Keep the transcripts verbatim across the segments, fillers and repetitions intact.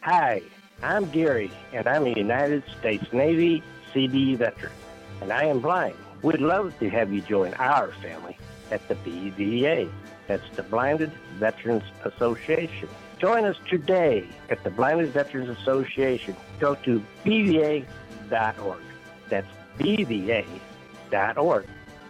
Hi, I'm Gary, and I'm a United States Navy C B veteran, and I am blind. We'd love to have you join our family at the B V A. That's the Blinded Veterans Association. Join us today at the Blinded Veterans Association. Go to B V A dot org. That's B V A dot org.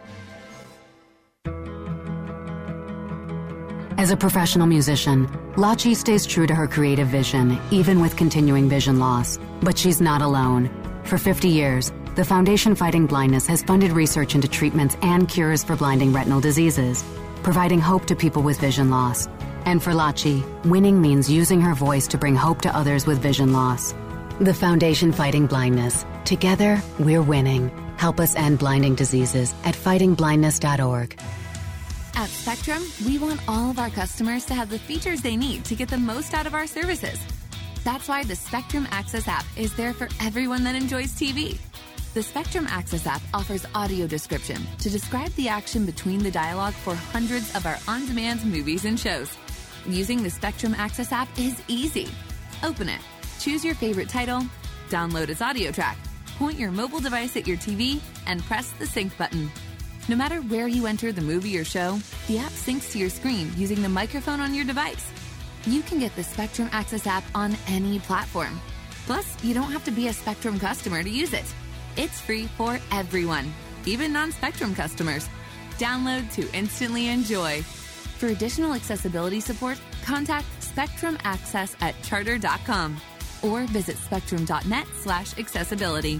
As a professional musician, Lachi stays true to her creative vision, even with continuing vision loss. But she's not alone. For fifty years, the Foundation Fighting Blindness has funded research into treatments and cures for blinding retinal diseases, providing hope to people with vision loss. And for Lachi, winning means using her voice to bring hope to others with vision loss. The Foundation Fighting Blindness. Together, we're winning. Help us end blinding diseases at fighting blindness dot org. At Spectrum, we want all of our customers to have the features they need to get the most out of our services. That's why the Spectrum Access app is there for everyone that enjoys T V. The Spectrum Access app offers audio description to describe the action between the dialogue for hundreds of our on-demand movies and shows. Using the Spectrum Access app is easy. Open it, choose your favorite title, download its audio track, point your mobile device at your T V, and press the sync button. No matter where you enter the movie or show, the app syncs to your screen using the microphone on your device. You can get the Spectrum Access app on any platform. Plus, you don't have to be a Spectrum customer to use it. It's free for everyone, even non-Spectrum customers. Download to instantly enjoy. For additional accessibility support, contact Spectrum Access at charter dot com or visit spectrum dot net slash accessibility.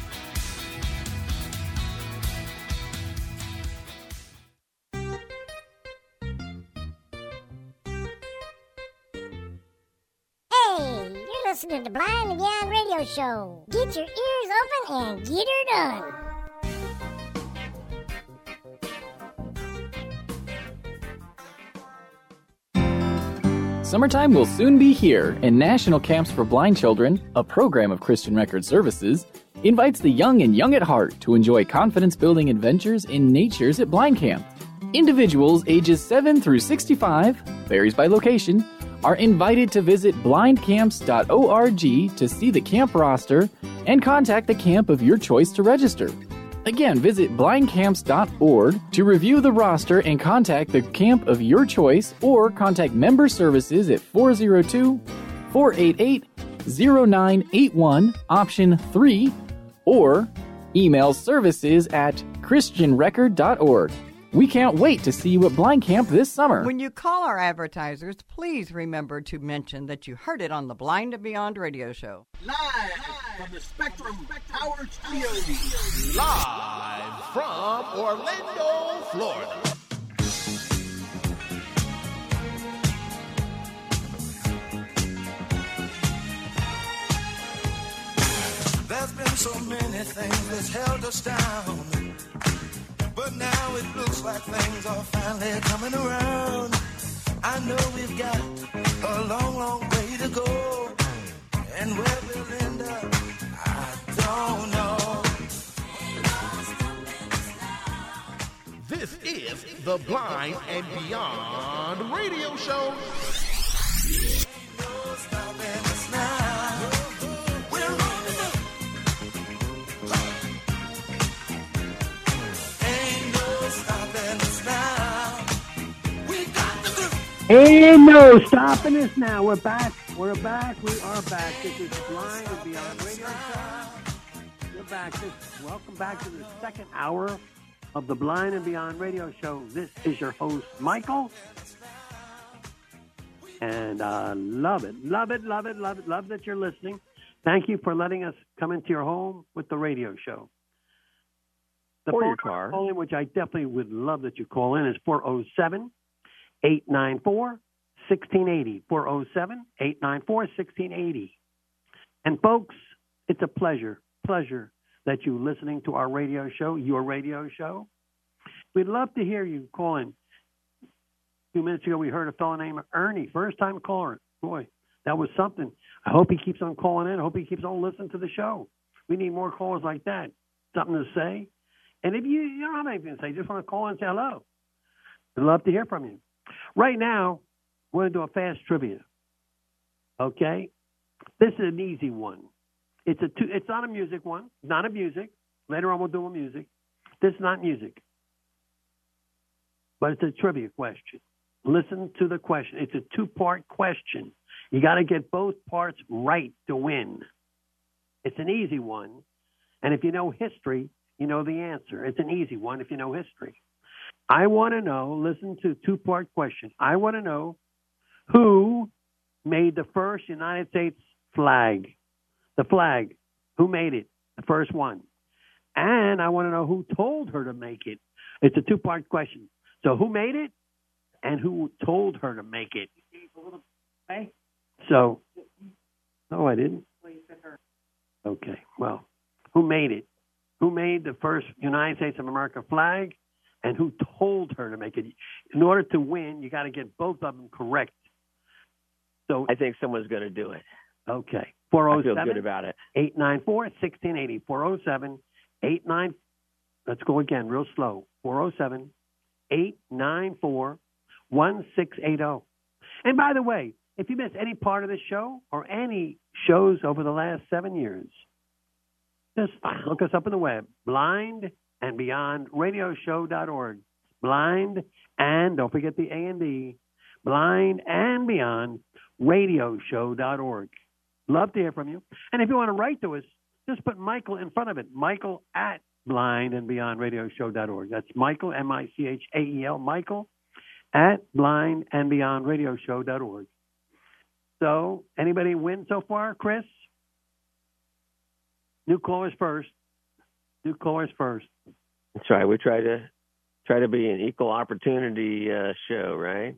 Listening to Blind and Beyond Radio Show. Get your ears open and get her done. Summertime will soon be here, and National Camps for Blind Children, a program of Christian Record Services, invites the young and young at heart to enjoy confidence-building adventures in natures at Blind Camp. Individuals ages seven through sixty-five, varies by location, are invited to visit blind camps dot org to see the camp roster and contact the camp of your choice to register. Again, visit blind camps dot org to review the roster and contact the camp of your choice, or contact member services at four oh two, four eight eight, oh nine eight one, option three, or email services at christian record dot org. We can't wait to see you at Blind Camp this summer. When you call our advertisers, please remember to mention that you heard it on the Blind and Beyond radio show. Live from the Spectrum Power Studios. Live from Orlando, Florida. There's been so many things that's held us down, but now it looks like things are finally coming around. I know we've got a long, long way to go, and where we'll end up, I don't know. This is the Blind and Beyond Radio Show. Ain't no stopping us now. We're rolling up. Ain't no stopping us now. We got the groove. Ain't no stopping us now. We're back. We're back. We are back. This is Blind and Beyond Radio Show. We're back. This, welcome back to the second hour of the Blind and Beyond Radio Show. This is your host, Michael. And uh, love it, love it, love it, love it, love that you're listening. Thank you for letting us come into your home with the radio show. The or phone your car. Call in, which I definitely would love that you call in, is four oh seven, eight nine four, one six eight oh. four oh seven, eight nine four, one six eight oh. And folks, it's a pleasure, pleasure that you listening to our radio show, your radio show. We'd love to hear you call in. A few minutes ago, we heard a fellow named Ernie, first-time caller. Boy, that was something. I hope he keeps on calling in. I hope he keeps on listening to the show. We need more callers like that. Something to say. And if you, you don't have anything to say, just want to call in and say hello. We'd love to hear from you. Right now, we're going to do a fast trivia. Okay? This is an easy one. It's a two, it's not a music one. Not a music. Later on we'll do a music. This is not music. But it's a trivia question. Listen to the question. It's a two-part question. You got to get both parts right to win. It's an easy one. And if you know history, you know the answer. It's an easy one if you know history. I want to know, listen to two-part question. I want to know who made the first United States flag. The flag. Who made it? The first one. And I want to know who told her to make it. It's a two-part question. So who made it and who told her to make it? So, no, I didn't. Okay, well, who made it? Who made the first United States of America flag and who told her to make it? In order to win, you got to get both of them correct. So I think someone's going to do it. Okay. four oh I feel seven, good about it. eight nine four, one six eight zero. four oh seven, eight nine Let's go again, real slow. four oh seven, eight nine four, one six eight zero. And by the way, if you missed any part of this show or any shows over the last seven years, just look us up on the web, blind and beyond radio show dot org. Blind and, don't forget the A and D, blind and beyond radio show dot org. Love to hear from you. And if you want to write to us, just put Michael in front of it. Michael at blind and beyond radio show dot org. That's Michael, M I C H A E L, Michael at blind and beyond radio show dot org. So, anybody win so far, Chris? New callers first. New callers first. That's right. We try to try to be an equal opportunity uh, show, right?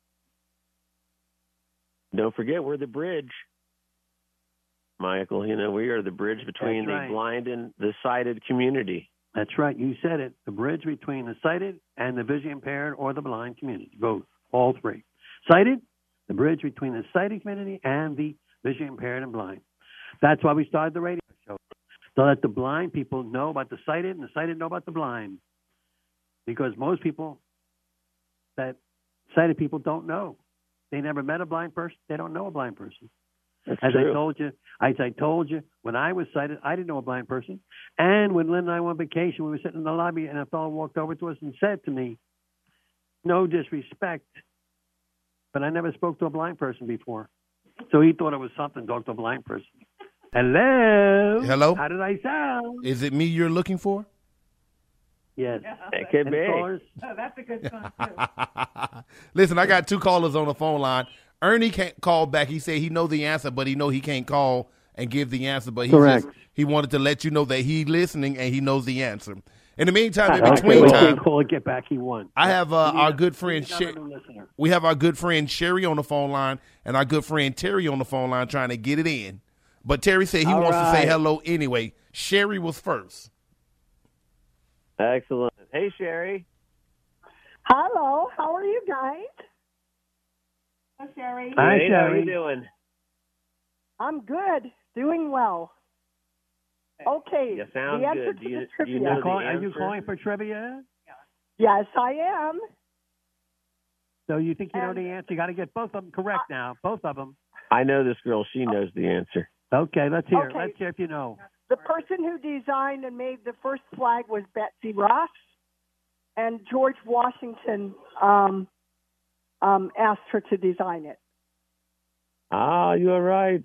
Don't forget, we're the bridge, Michael. You know, we are the bridge between That's right. the blind and the sighted community. That's right. You said it. The bridge between the sighted and the visually impaired or the blind community. Both. All three. Sighted, the bridge between the sighted community and the visually impaired and blind. That's why we started the radio show. So that the blind people know about the sighted and the sighted know about the blind. Because most people, that sighted people don't know. They never met a blind person. They don't know a blind person. That's As true. I told you, as I told you, when I was sighted, I didn't know a blind person. And when Lynn and I went on vacation, we were sitting in the lobby, and a fellow walked over to us and said to me, no disrespect, but I never spoke to a blind person before. So he thought it was something to talk to a blind person. Hello? Hello? How did I sound? Is it me you're looking for? Yes. It could Any be. callers? Oh, that's a good song, too. Listen, I got two callers on the phone line. Ernie can't call back. He said he know the answer, but he know he can't call and give the answer. But he Correct. just he wanted to let you know that he listening and he knows the answer. In the meantime, in Okay, between we time, can't call and get back. He won. I have uh, We need our a- good we friend need another Sher- new listener. we have our good friend Sherry on the phone line and our good friend Terry on the phone line trying to get it in. But Terry said he All wants to say right. hello anyway. Sherry was first. Excellent. Hey, Sherry. Hello, how are you guys? Hi, Sherry. Hi, Hey, how are Sherry. you doing? I'm good, doing well. Okay, You sound the answer good. to Do you- the do trivia. you know Are the you calling- are you answer? calling for trivia? Yes, I am. So you think you know And- the answer? You got to get both of them correct now. Both of them. I know this girl. She knows the answer. Okay, let's hear. Okay. Let's hear if you know. The person who designed and made the first flag was Betsy Ross, and George Washington um, um, asked her to design it. Ah, you are right.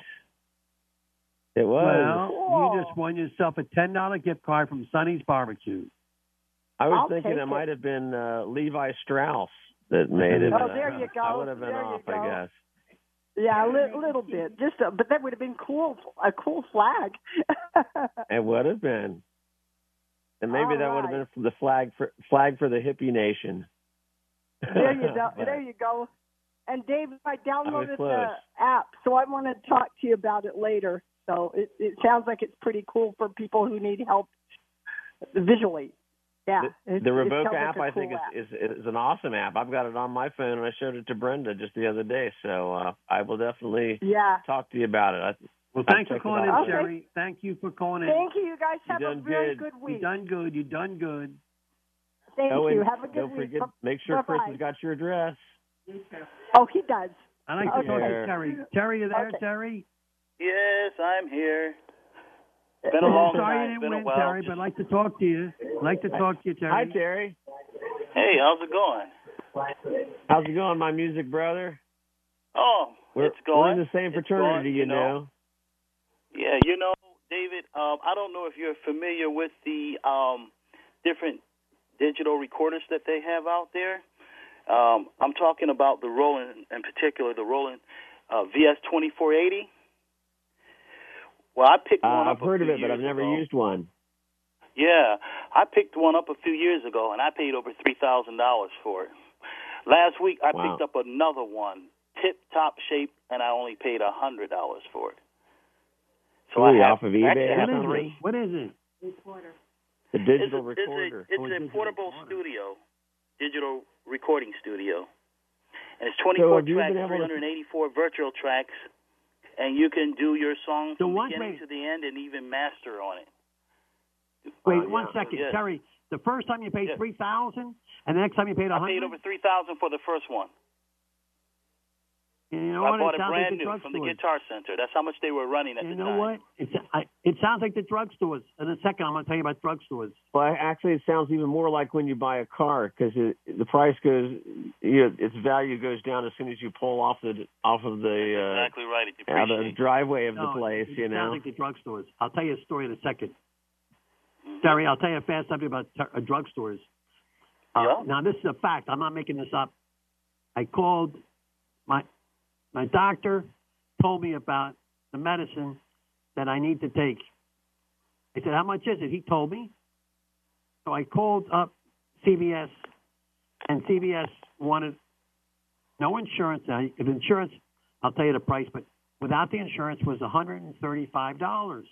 It was. Well, Cool. you just won yourself a ten dollar gift card from Sonny's Barbecue. I was I'll thinking take it it. might have been uh, Levi Strauss that made it. Oh, uh, there you go. I would have been There you off, I go. guess. Yeah, a li- little bit, just a, but that would have been cool, a cool flag. It would have been. And maybe All that would have right. been the flag for flag for the hippie nation. There you go. But There you go. And Dave, I downloaded close. the app, so I want to talk to you about it later. So it, it sounds like it's pretty cool for people who need help visually. Yeah. The, it- the it Revoke sounds like app, a I cool think, app. is, is is an awesome app. I've got it on my phone, and I showed it to Brenda just the other day. So uh, I will definitely Yeah. talk to you about it. I, Well, I'll thanks for check it calling in, out. Okay. Sherry. Thank you for calling in. Thank you. You guys You have a done very good. good You week. done good. You done good. Thank oh, you. and Have a good don't week. forget, Bu- make sure Chris bye-bye. has got your address. Oh, he does. I like to Okay. talk to Terry. Terry, you there, Okay. Terry? Yes, I'm here. It's been a long Sorry time. you It's didn't been win, a while. Terry, but I'd like to talk to you. I'd like to talk to you, Terry. Hi, Terry. Hey, how's it going? How's it going, my music brother? Oh, We're, it's going. we're in the same It's fraternity, going, you you know. know. Yeah, you know, David, um, I don't know if you're familiar with the um, different digital recorders that they have out there. Um, I'm talking about the Roland, in particular, the Roland uh, V S twenty-four eighty. Well, I picked one Uh, up I've heard a of few it, but I've years never ago. used one. Yeah, I picked one up a few years ago, and I paid over three thousand dollars for it. Last week, I Wow. picked up another one, tip-top shape, and I only paid one hundred dollars for it. So Really, I have, off of eBay actually, I or have something? three. What is it? The digital it's a, recorder. It's a, Oh, it's a digital portable recorder. studio, digital recording studio. And it's So twenty-four have you tracks, been able to- three hundred eighty-four virtual tracks, and you can do your song So from what- beginning wait. to the end and even master on it. Wait Uh, one yeah. second, Yes. Terry. The first time you paid Yes. three thousand, and the next time you paid a I paid hundred. over three thousand dollars for the first one. You know I what? bought It it sounds brand like the new from the drugstores. Guitar Center. That's how much they were running at You the know time. what? It's, I, it sounds like the drugstores. In a second, I'm going to tell you about drugstores. Well, actually, it sounds even more like when you buy a car because the price goes, you know, its value goes down as soon as you pull off the off of the uh, Exactly right. It out of the depreciates. driveway of No, the place. it You sounds know. like the drugstores. I'll tell you a story in a second. Mhm. Terry, I'll tell you fast something about uh, drugstores. Uh, Yeah. Now, this is a fact. I'm not making this up. I called my my doctor, told me about the medicine that I need to take. I said, how much is it? He told me. So I called up C V S, and C V S wanted no insurance. Now, if insurance, I'll tell you the price, but without the insurance was one hundred thirty-five dollars.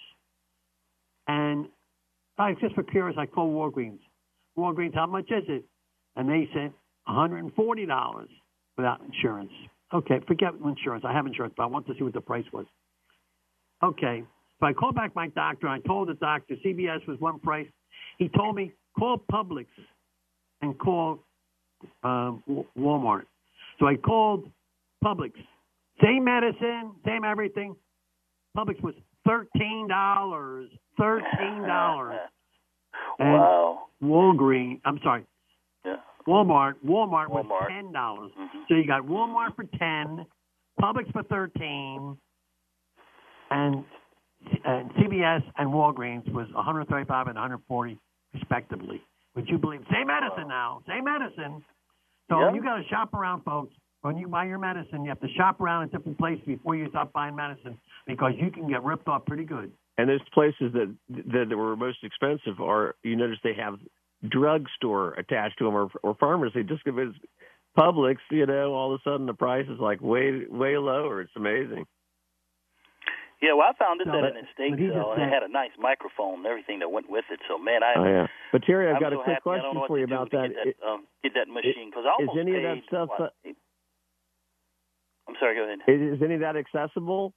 And I just for curious, I called Walgreens. Walgreens, how much is it? And they said one hundred forty dollars without insurance. Okay, forget insurance. I have insurance, but I want to see what the price was. Okay, so I called back my doctor. I told the doctor C V S was one price. He told me call Publix and call uh, Walmart. So I called Publix. Same medicine, same everything. Publix was thirteen dollars. Thirteen dollars. And Wow. Walgreens, I'm sorry, Yeah. Walmart. Walmart was Walmart. ten dollars. Mhm. So you got Walmart for ten, Publix for thirteen, and and C V S and Walgreens was one hundred thirty-five and one hundred forty respectively. Would you believe? Same medicine now, same medicine. So Yeah. you got to shop around, folks. When you buy your medicine, you have to shop around at different places before you start buying medicine because you can get ripped off pretty good. And those places that that were most expensive are, you notice they have drugstore attached to them or, or pharmacy. Just because it's Publix, you know, all of a sudden the price is like way way lower. It's amazing. Yeah, well, I found this No, at but- an estate but he sale, just and it said- had a nice microphone and everything that went with it. So, man, I Oh yeah. But Terry, I've I'm got so a quick happy. I don't question know what for you to do about to that. Get that, um, get that machine because I Is almost any of paid. that stuff? what, eight- I'm sorry. Go ahead. Is, is any of that accessible?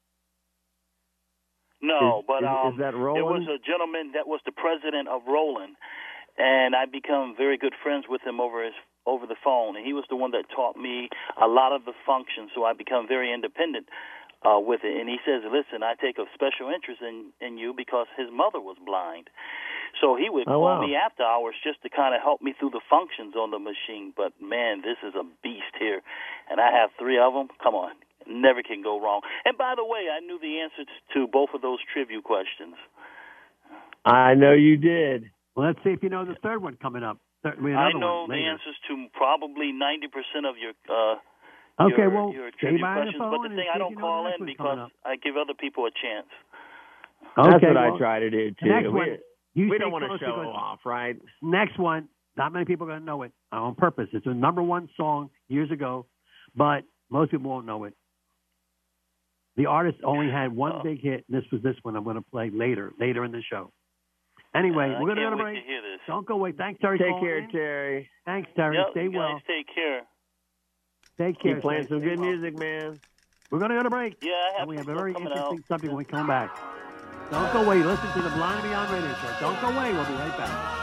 No, Is- but is- um, is that there was Roland? a gentleman that was the president of Roland, and I become very good friends with him over his over the phone. And he was the one that taught me a lot of the functions, so I become very independent uh, with it. And he says, "Listen, I take a special interest in in you because his mother was blind." So he would Oh, call wow. me after hours just to kind of help me through the functions on the machine. But, man, this is a beast here. And I have three of them. Come on. Never can go wrong. And, by the way, I knew the answers to both of those trivia questions. I know you did. Well, let's see if you know the third one coming up. Third, I, mean, I another know one the later. answers to probably ninety percent of your uh, Okay, your, well, your stay trivia by the questions. phone But the and thing, see I if don't you know call the next in one because coming up. I give other people a chance. That's Okay, what well, I try to do the too. next we one, you we stay don't want to close show because off, right? Next one, not many people are going to know it on purpose. It's a number one song years ago, but most people won't know it. The artist only had one Oh. big hit, and this was this one I'm going to play later, later in the show. Anyway, Uh, I we're going to can't go to wait break. to hear this. Don't go away. Thanks, Terry. Take calling care, in. Terry. Thanks, Terry. Yep, Stay you guys well. take care. Take care. Keep playing Stay- some stay good well. music, man. We're going to go to break. Yeah, I have And we have a some very stuff coming interesting out. subject when we come back. Don't go away. Listen to the Blind and Beyond Radio Show. Don't go away. We'll be right back.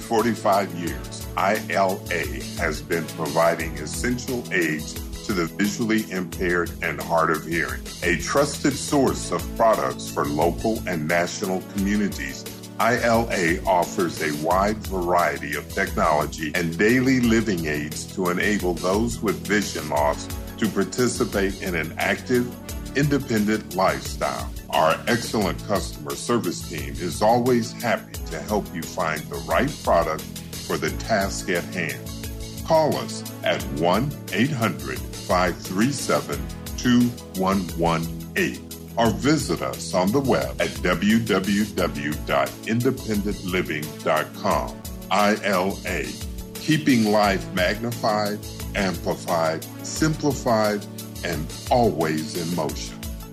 forty-five years, I L A has been providing essential aids to the visually impaired and hard of hearing. A trusted source of products for local and national communities, I L A offers a wide variety of technology and daily living aids to enable those with vision loss to participate in an active, independent lifestyle. Our excellent customer service team is always happy to help you find the right product for the task at hand. Call us at one eight hundred, five three seven, two one one eight or visit us on the web at w w w dot independent living dot com. I L A, keeping life magnified, amplified, simplified, and always in motion.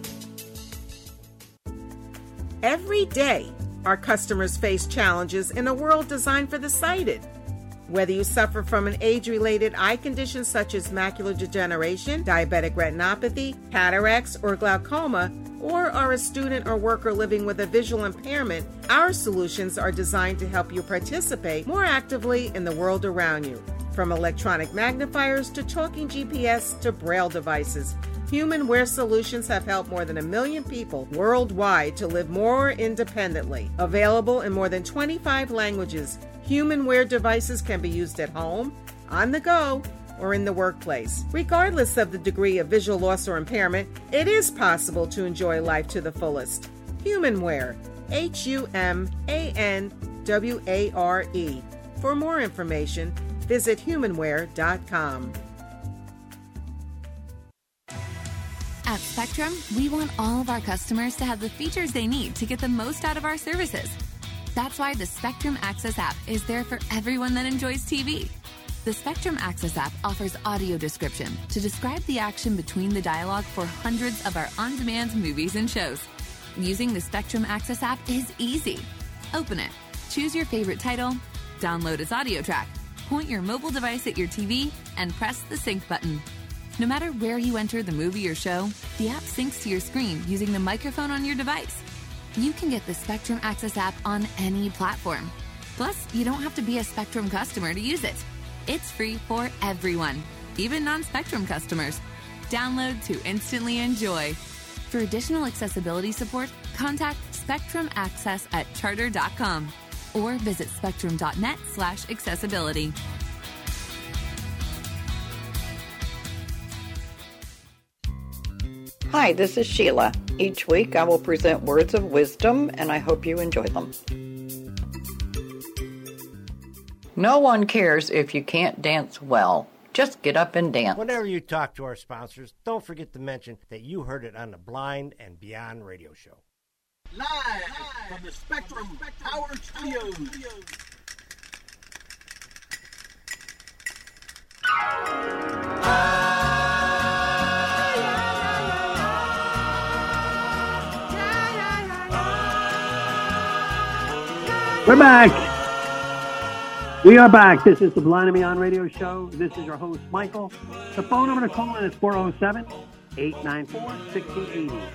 Every day, our customers face challenges in a world designed for the sighted. Whether you suffer from an age-related eye condition such as macular degeneration, diabetic retinopathy, cataracts, or glaucoma, or are a student or worker living with a visual impairment, our solutions are designed to help you participate more actively in the world around you. From electronic magnifiers to talking G P S to Braille devices, Human Wear Solutions have helped more than a million people worldwide to live more independently. Available in more than twenty-five languages, Human Wear devices can be used at home, on the go, or in the workplace. Regardless of the degree of visual loss or impairment, it is possible to enjoy life to the fullest. Human Wear, H U M A N W A R E. For more information, visit human wear dot com. At Spectrum, we want all of our customers to have the features they need to get the most out of our services. That's why the Spectrum Access app is there for everyone that enjoys T V. The Spectrum Access app offers audio description to describe the action between the dialogue for hundreds of our on-demand movies and shows. Using the Spectrum Access app is easy. Open it, choose your favorite title, download its audio track, point your mobile device at your T V, and press the sync button. No matter where you enter the movie or show, the app syncs to your screen using the microphone on your device. You can get the Spectrum Access app on any platform. Plus, you don't have to be a Spectrum customer to use it. It's free for everyone, even non-Spectrum customers. Download to instantly enjoy. For additional accessibility support, contact Spectrum Access at charter dot com or visit spectrum dot net slash accessibility. Hi, this is Sheila. Each week I will present words of wisdom, and I hope you enjoy them. No one cares if you can't dance well. Just get up and dance. Whenever you talk to our sponsors, don't forget to mention that you heard it on the Blind and Beyond radio show. Live from the Spectrum Power Studios. We're back. We are back. This is the Blind and Beyond radio show. This is your host, Michael. The phone number to call in is four oh seven, eight nine four, one six eight oh.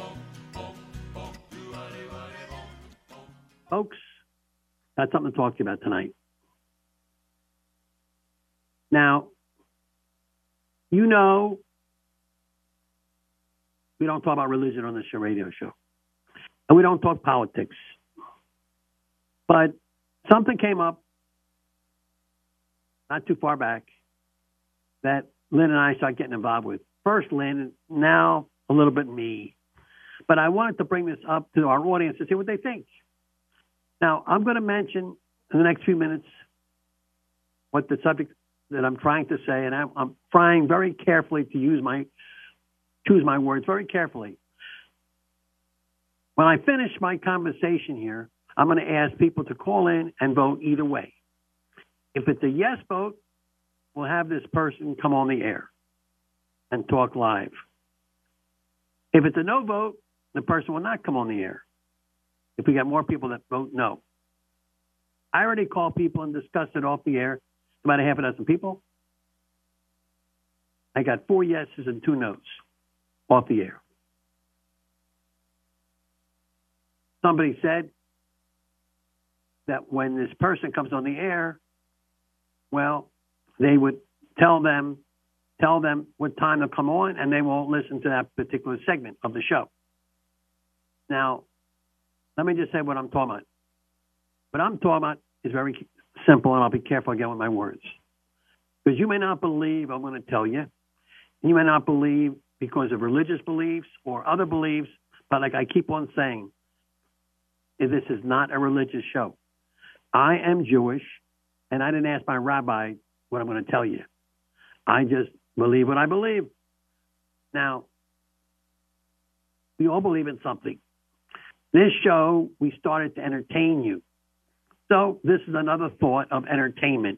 Folks, got something to talk to you about tonight. Now, you know, we don't talk about religion on this show, radio show. And we don't talk politics. But something came up not too far back that Lynn and I started getting involved with. First Lynn, now a little bit me. But I wanted to bring this up to our audience to see what they think. Now, I'm going to mention in the next few minutes what the subject that I'm trying to say, and I'm, I'm trying very carefully to use my choose my words very carefully. When I finish my conversation here, I'm going to ask people to call in and vote either way. If it's a yes vote, we'll have this person come on the air and talk live. If it's a no vote, the person will not come on the air. If we got more people that vote no. I already called people and discussed it off the air, about a half a dozen people. I got four yeses and two no's off the air. Somebody said, that when this person comes on the air, well, they would tell them, tell them what time they'll come on, and they won't listen to that particular segment of the show. Now, let me just say what I'm talking about. What I'm talking about is very simple, and I'll be careful again with my words. Because you may not believe I'm going to tell you. You may not believe because of religious beliefs or other beliefs, but like I keep on saying, this is not a religious show. I am Jewish, and I didn't ask my rabbi what I'm going to tell you. I just believe what I believe. Now, we all believe in something. This show, we started to entertain you. So this is another thought of entertainment.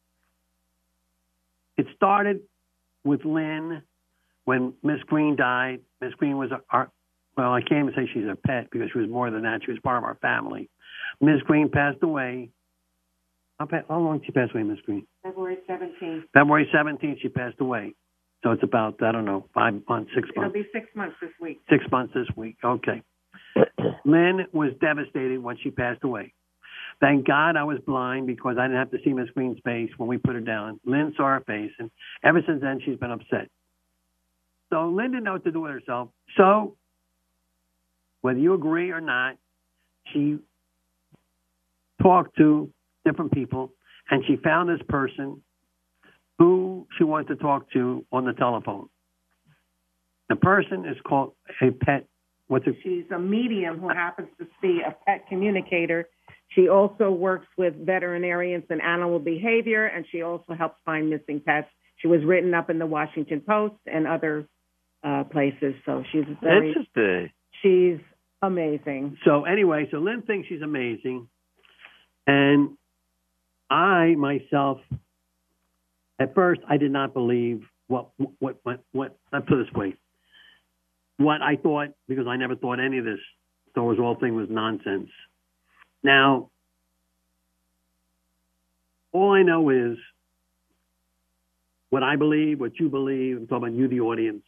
It started with Lynn when Miss Green died. Miss Green was our, well, I can't even say she's a pet because she was more than that. She was part of our family. Miss Green passed away. How, how long did she pass away, Miss Green? February seventeenth. February seventeenth, she passed away. So it's about, I don't know, five months, six months. It'll be six months this week. Six months this week. Okay. Lynn was devastated when she passed away. Thank God I was blind because I didn't have to see Miss Green's face when we put her down. Lynn saw her face, and ever since then, she's been upset. So Lynn didn't know what to do with herself. So whether you agree or not, she talked to different people, and she found this person who she wanted to talk to on the telephone. The person is called a pet. What's it? She's a medium who happens to be a pet communicator. She also works with veterinarians and animal behavior, and she also helps find missing pets. She was written up in the Washington Post and other uh, places, so she's very. Interesting. She's amazing. So anyway, so Lynn thinks she's amazing, and I myself, at first, I did not believe what what what what. Let's put it this way. What I thought, because I never thought any of this Star Wars whole thing was nonsense. Now, all I know is what I believe, what you believe. I'm talking about you, the audience.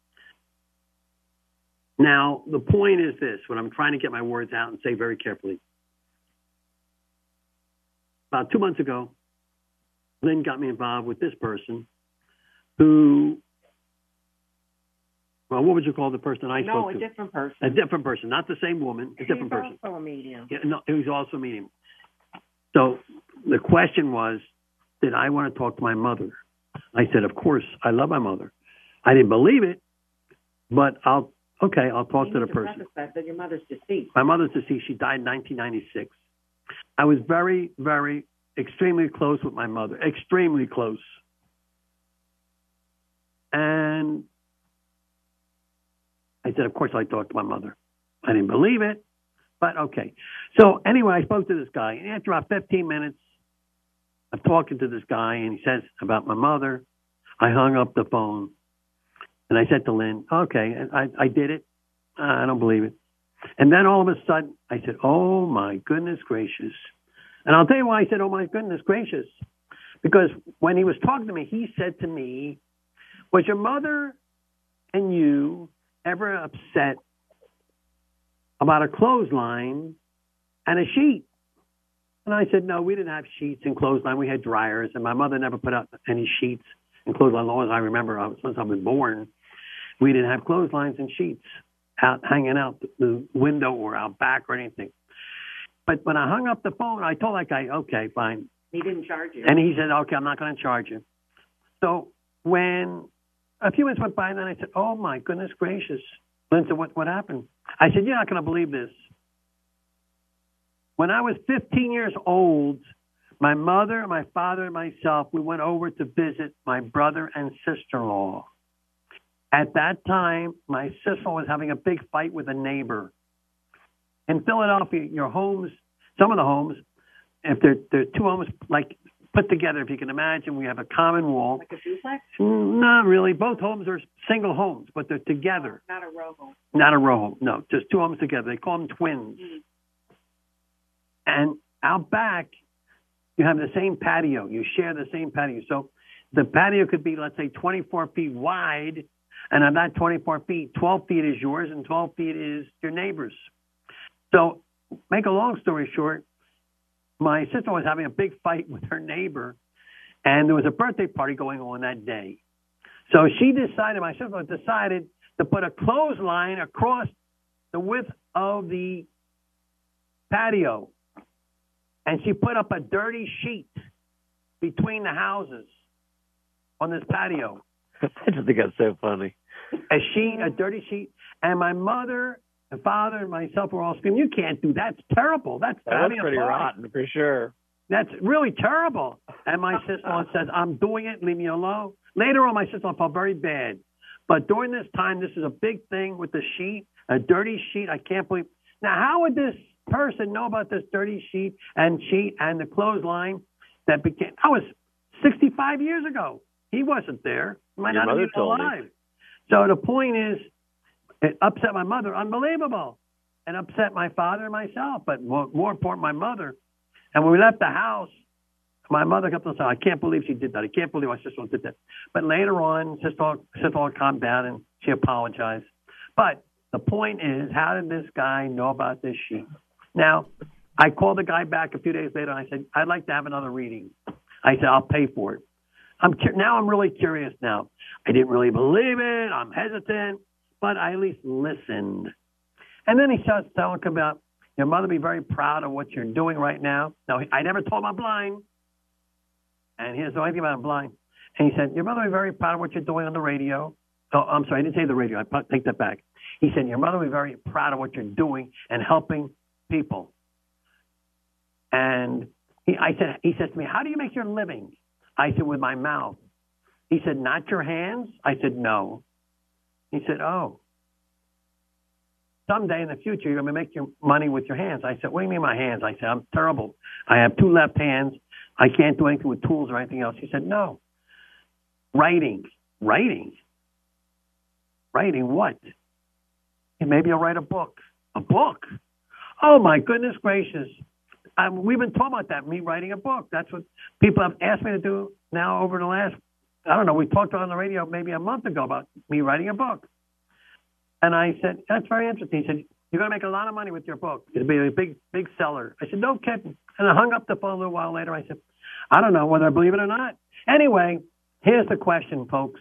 Now, the point is this, what I'm trying to get my words out and say very carefully. About two months ago, Lynn got me involved with this person who, well, what would you call the person I no, spoke to? No, a different person. A different person, not the same woman, a different person. He's also a medium. Yeah, no, it was also a medium. So the question was, did I want to talk to my mother? I said, of course, I love my mother. I didn't believe it, but I'll, okay, I'll talk you to the to person. That, that your mother's deceased. My mother's deceased. She died in nineteen ninety-six. I was very, very, extremely close with my mother, extremely close. And I said, of course, I talked to my mother. I didn't believe it, but okay. So anyway, I spoke to this guy, and after about fifteen minutes of talking to this guy, and he says about my mother, I hung up the phone, and I said to Lynn, okay, I, I did it. Uh, I don't believe it. And then all of a sudden, I said, oh, my goodness gracious. And I'll tell you why I said, oh, my goodness gracious. Because when he was talking to me, he said to me, was your mother and you ever upset about a clothesline and a sheet? And I said, no, we didn't have sheets and clothesline. We had dryers, and my mother never put up any sheets and clothesline. As long as I remember, since I was born, we didn't have clotheslines and sheets out hanging out the window or out back or anything. But when I hung up the phone, I told that guy, okay, fine. He didn't charge you. And he said, okay, I'm not going to charge you. So when a few minutes went by, and then I said, oh, my goodness gracious. Lynn said, what, what happened? I said, you're not going to believe this. When I was fifteen years old, my mother, my father, and myself, we went over to visit my brother and sister-in-law. At that time, my sister was having a big fight with a neighbor. In Philadelphia, your homes, some of the homes, if they're, they're two homes like put together, if you can imagine, we have a common wall. Like a duplex? Not really. Both homes are single homes, but they're together. Not a row home. Not a row home. No, just two homes together. They call them twins. Mm-hmm. And out back, you have the same patio. You share the same patio. So the patio could be, let's say, twenty-four feet wide. And on that twenty-four feet, twelve feet is yours and twelve feet is your neighbor's. So make a long story short, my sister was having a big fight with her neighbor, and there was a birthday party going on that day. So she decided, my sister decided to put a clothesline across the width of the patio. And she put up a dirty sheet between the houses on this patio. I just think that's so funny. A sheet, a dirty sheet. And my mother and father and myself were all screaming, you can't do that. That's terrible. That's, That's pretty rotten for sure. That's really terrible. And my sister-in-law says, I'm doing it. Leave me alone. Later on, my sister-in-law felt very bad. But during this time, this is a big thing with the sheet, a dirty sheet. I can't believe. Now, how would this person know about this dirty sheet and sheet and the clothesline that became, that was sixty-five years ago. He wasn't there. He might Your not have mother been told alive. me. So the point is, it upset my mother, unbelievable, and upset my father and myself, but more, more important, my mother. And when we left the house, my mother kept on saying, I can't believe she did that. I can't believe my sister did that. But later on, sister sister calmed down and she apologized. But the point is, how did this guy know about this sheet? Now, I called the guy back a few days later and I said, I'd like to have another reading. I said, I'll pay for it. I'm cu- now I'm really curious now. I didn't really believe it. I'm hesitant, but I at least listened. And then he starts telling about, your mother be very proud of what you're doing right now. Now, I never told him I'm blind. And here's the only thing about I'm blind. And he said, your mother be very proud of what you're doing on the radio. Oh, I'm sorry, I didn't say the radio. I take that back. He said, your mother be very proud of what you're doing and helping people. And he, I said, he says to me, how do you make your living? I said, with my mouth. He said, not your hands? I said, no. He said, oh. Someday in the future, you're going to make your money with your hands. I said, what do you mean my hands? I said, I'm terrible. I have two left hands. I can't do anything with tools or anything else. He said, no. Writing. Writing? Writing what? Maybe I'll write a book. A book? Oh, my goodness gracious. Um, we've been talking about that, me writing a book. That's what people have asked me to do now over the last, I don't know, we talked on the radio maybe a month ago about me writing a book. And I said, that's very interesting. He said, you're going to make a lot of money with your book. It'll be a big, big seller. I said, no kidding. And I hung up the phone a little while later. I said, I don't know whether I believe it or not. Anyway, here's the question, folks.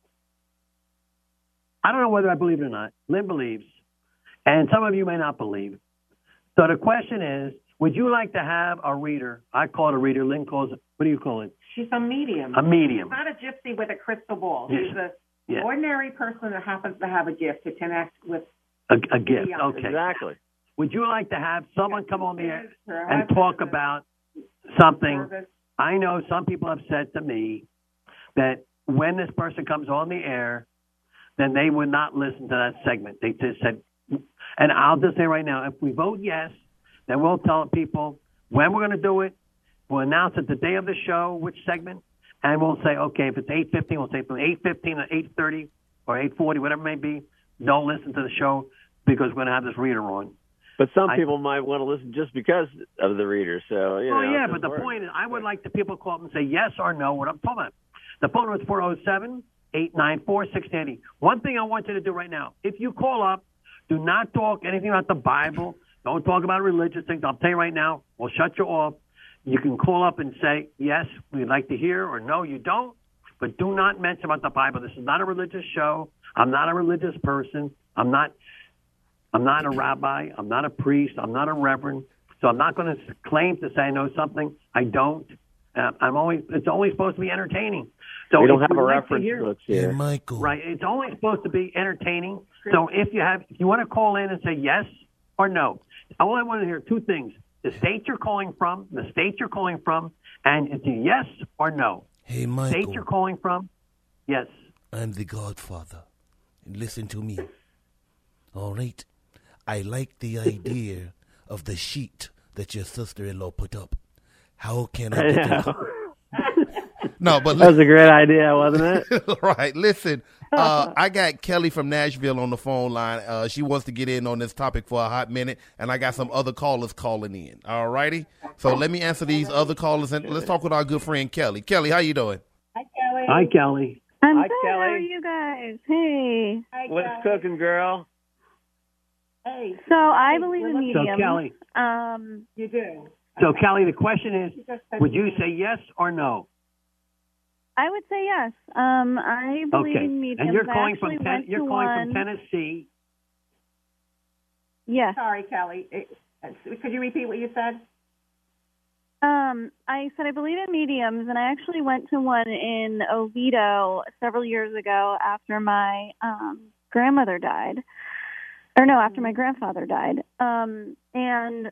I don't know whether I believe it or not. Lynn believes. And some of you may not believe. So the question is, would you like to have a reader? I call it a reader. Lynn calls it, what do you call it? She's a medium. A medium. She's not a gypsy with a crystal ball. Yes. She's an Yeah. ordinary person that happens to have a gift to connect with A, a gift. the Okay. Exactly. Would you like to have someone come on the air Her and husband talk is a about something? service. I know some people have said to me that when this person comes on the air, then they would not listen to that segment. They just said, and I'll just say right now, if we vote yes, then we'll tell people when we're going to do it. We'll announce it the day of the show, which segment, and we'll say, okay, if it's eight fifteen, we'll say from eight fifteen to eight thirty or eight forty, whatever it may be, don't listen to the show because we're going to have this reader on. But some I- people might want to listen just because of the reader. So, you know. Oh, yeah, it but the works. point is, I would like the people to call up and say yes or no what I'm talking about. The phone number is four oh seven, eight nine four, six eight zero. One thing I want you to do right now, if you call up, do not talk anything about the Bible. Don't talk about religious things. I'll tell you right now, we'll shut you off. You can call up and say, yes, we'd like to hear, or no, you don't. But do not mention about the Bible. This is not a religious show. I'm not a religious person. I'm not I'm not a rabbi. I'm not a priest. I'm not a reverend. So I'm not going to claim to say I know something. I don't. Uh, I'm only. It's only supposed to be entertaining. So we don't if have you a like to reference hear- book here. Michael. Right. It's only supposed to be entertaining. So if you have, if you want to call in and say yes or no, all I want to hear two things: the state you're calling from, the state you're calling from, and it's a yes or no. Hey, State Michael. you're calling from, yes. I'm the Godfather. And listen to me. All right. I like the idea of the sheet that your sister-in-law put up. How can I I get know. No, but That was a great idea, wasn't it? right. Listen, uh, I got Kelly from Nashville on the phone line. Uh, she wants to get in on this topic for a hot minute, and I got some other callers calling in. All righty? So let me answer these other callers, and let's talk with our good friend Kelly. Kelly, how you doing? Hi, Kelly. Hi, Kelly. I'm Hi, good. Kelly. How are you guys? Hey. Hi, What's Kelly. cooking, girl? Hey. So I Hey, believe in we're looking- medium. So, Kelly. Um, You do. So, Kelly, the question is, would you say yes or no? I would say yes. Um, I believe Okay. in mediums. And you're I calling from actually ten, went you're to calling one. from Tennessee. Yes. Sorry, Kelly. It, could you repeat what you said? Um, I said I believe in mediums, and I actually went to one in Oviedo several years ago after my um, grandmother died. Or no, after my grandfather died. Um, and,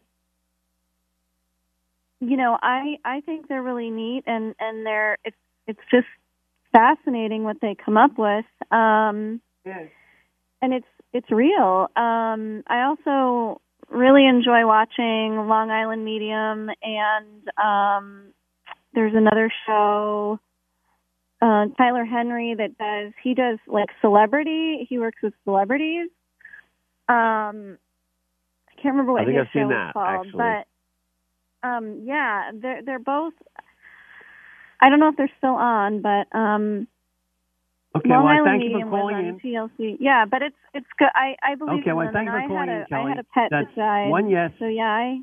you know, I I think they're really neat, and, and they're it's it's just fascinating what they come up with. Um, Yes. and it's it's real. Um, I also really enjoy watching Long Island Medium, and um, there's another show, uh, Tyler Henry, that does, he does like celebrity, he works with celebrities. Um, I can't remember what I think his I've seen show that, is called, actually. but um, yeah, they're they're both. I don't know if they're still on, but um, Okay, Long well, Island thank you Medium for was calling on in. T L C. Yeah, but it's it's good. I I believe Okay, in well, them. thank you and for I had calling a in, Kelly. I had a pet That's that died. one yes. So yeah, I.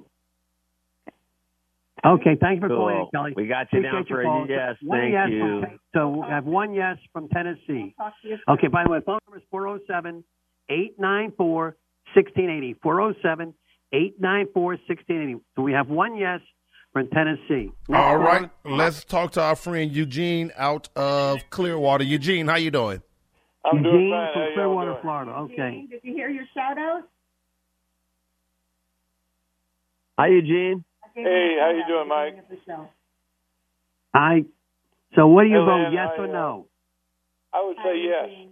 Okay, thank you for Cool. calling in, Kelly. We got you Appreciate down for your a call. yes. One Thank yes you. From, so we have one yes from Tennessee. Okay, by the way, phone number is four oh seven, eight nine four, one six eight oh. four oh seven, eight nine four, one six eight oh. So we have one yes from Tennessee. Next All caller. right, let's talk to our friend Eugene out of Clearwater. Eugene, how you doing? I'm Eugene doing fine. How from y'all Clearwater, doing? Florida. Okay. Did you hear your shout out? Hi, Eugene. Hey, how you doing, Mike? I. So what do you Hey, vote, man, yes I, or uh, no? I would say yes.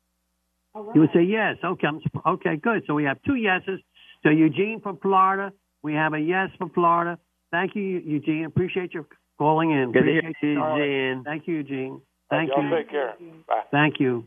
You would say yes. Okay, I'm, okay, good. So we have two yeses. So Eugene from Florida, we have a yes from Florida. Thank you, Eugene. Appreciate your calling in. Good to hear Appreciate you, your- Eugene. Thank you, Eugene. Thank Y'all you. take care. Bye. Thank you.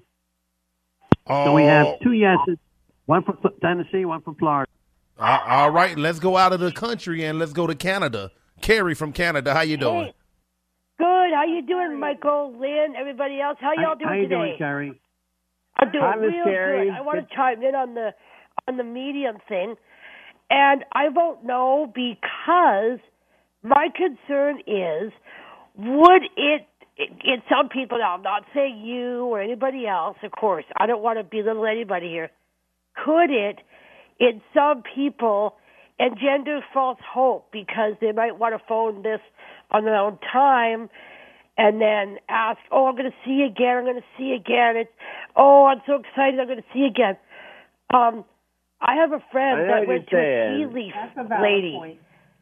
Oh, So we have two yeses, one from Tennessee, one from Florida. Uh, all right, let's go out of the country and let's go to Canada. Carrie from Canada, how you doing? Hey, good. How you doing, Michael, Lynn, everybody else? How y'all doing How you today? doing, Carrie? I'm doing Hi, Miss real Carrie. good. I want to chime in on the on the medium thing, and I vote no because my concern is, would it? It, it some people now, I'm not saying you or anybody else, of course. I don't want to belittle anybody here. Could it, in some people, engender false hope because they might want to phone this on their own time and then ask, oh, I'm going to see you again, I'm going to see you again. It's, oh, I'm so excited, I'm going to see you again. Um, I have a friend I know that what went to you're a saying. tea leaf That's a valid lady. point.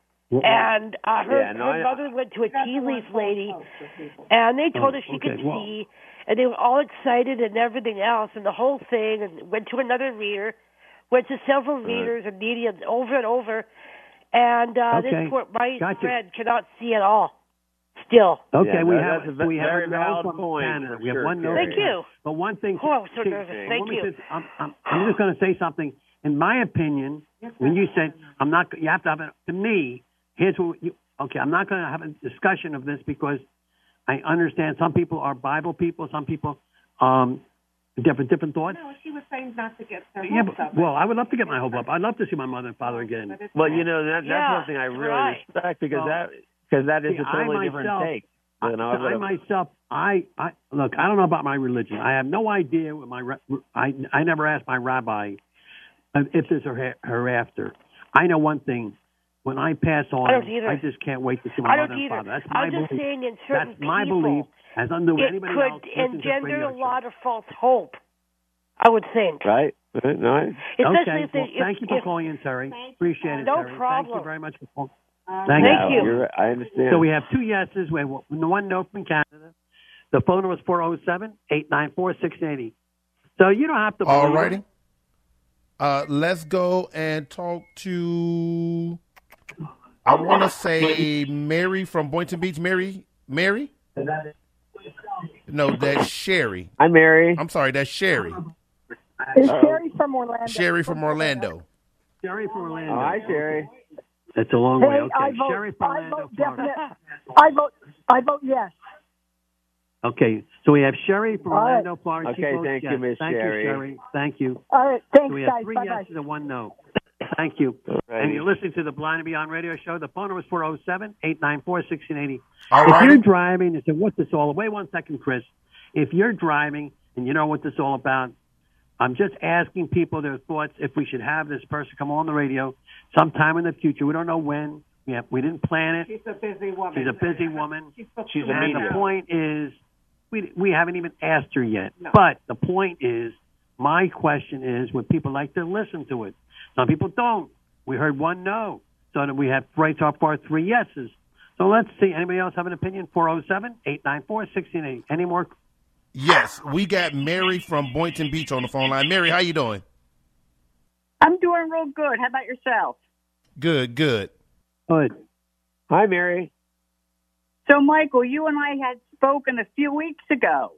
And uh, her, Yeah, no, her I- mother went to a That's tea the one leaf false lady, hope for people. and they told Oh, her she okay, could well- see, and they were all excited and everything else, and the whole thing, and went to another reader, went to several readers and mediums over and over, and uh, Okay, this poor, my gotcha. friend cannot see at all, still. Okay, Yeah, we no, have that's a ve- we have very a no valid from point, Canada. for We have sure, one no. Carrie. Thank you. But one thing. Oh, I'm so see, nervous. let Thank me you. just- I'm, I'm, I'm just going to say something. In my opinion, when you said I'm not, you have to have it. To me, here's what you. Okay, I'm not going to have a discussion of this because I understand some people are Bible people, some people um different different thoughts. No, she was saying not to get their Yeah, hopes but, up. well, I would love to get my hope up. I'd love to see my mother and father again. Well, you know, that, that's Yeah, one thing I really right. respect because Well, that because that is see, a totally I different myself- take. I, You know, I but- myself, I, I look. I don't know about my religion. I have no idea what my. ra- I I never asked my rabbi if there's a he- hereafter. I know one thing. When I pass on, I don't either. I just can't wait to see my I don't mother and either. father. That's my I'm just belief. saying in certain That's my people, belief. As undo it anybody could else. listens to this engender radio a show. lot of false hope, I would think. Right? Right? No, I- Especially Okay. if they, Well, if, thank you for if, calling in, Terry. Appreciate it, No Terry. Thank problem. you very much for calling. Uh, Thank, Thank you. you. You're right. I understand. So we have two yeses. We have one no from Canada. The phone number is four oh seven, eight nine four, six eighty. So you don't have to believe All it. righty. Uh, let's go and talk to, I want to say Mary from Boynton Beach. Mary? Mary? No, that's Sherry. Hi, Mary. I'm sorry, that's Sherry. It's Uh-oh. Sherry from Orlando. Sherry from Orlando. Sherry from Orlando. Oh, hi, Sherry. That's a long Hey, way. Okay. I vote, Sherry from I Orlando, vote Florida. definite. I vote. I vote yes. Okay. So we have Sherry from All right. Orlando, Florida. She Okay, votes thank you, yes. Miss Thank Sherry. you, Sherry. Thank you. All right. So Thanks, we have guys. three Bye bye. yeses and one no. Thank you. Alrighty. And you're listening to the Blind and Beyond radio show. The phone number is four oh seven, eight nine four, one six eight oh. All if righty. you're driving, and say, what's this all about? Wait one second, Chris. If you're driving and you know what this is all about, I'm just asking people their thoughts if we should have this person come on the radio sometime in the future. We don't know when. We, have, we didn't plan it. She's a busy woman. She's a busy woman. She's, supposed She's to a be And medium. the point is, we we haven't even asked her yet. No. But the point is, my question is, would people like to listen to it? Some people don't. We heard one no. So that we have right so far three yeses. So let's see. Anybody else have an opinion? four oh seven, eight nine four, one six eight oh. Any more? Yes, we got Mary from Boynton Beach on the phone line. Mary, how you doing? I'm doing real good. How about yourself? Good, good. Good. Hi, Mary. So, Michael, you and I had spoken a few weeks ago.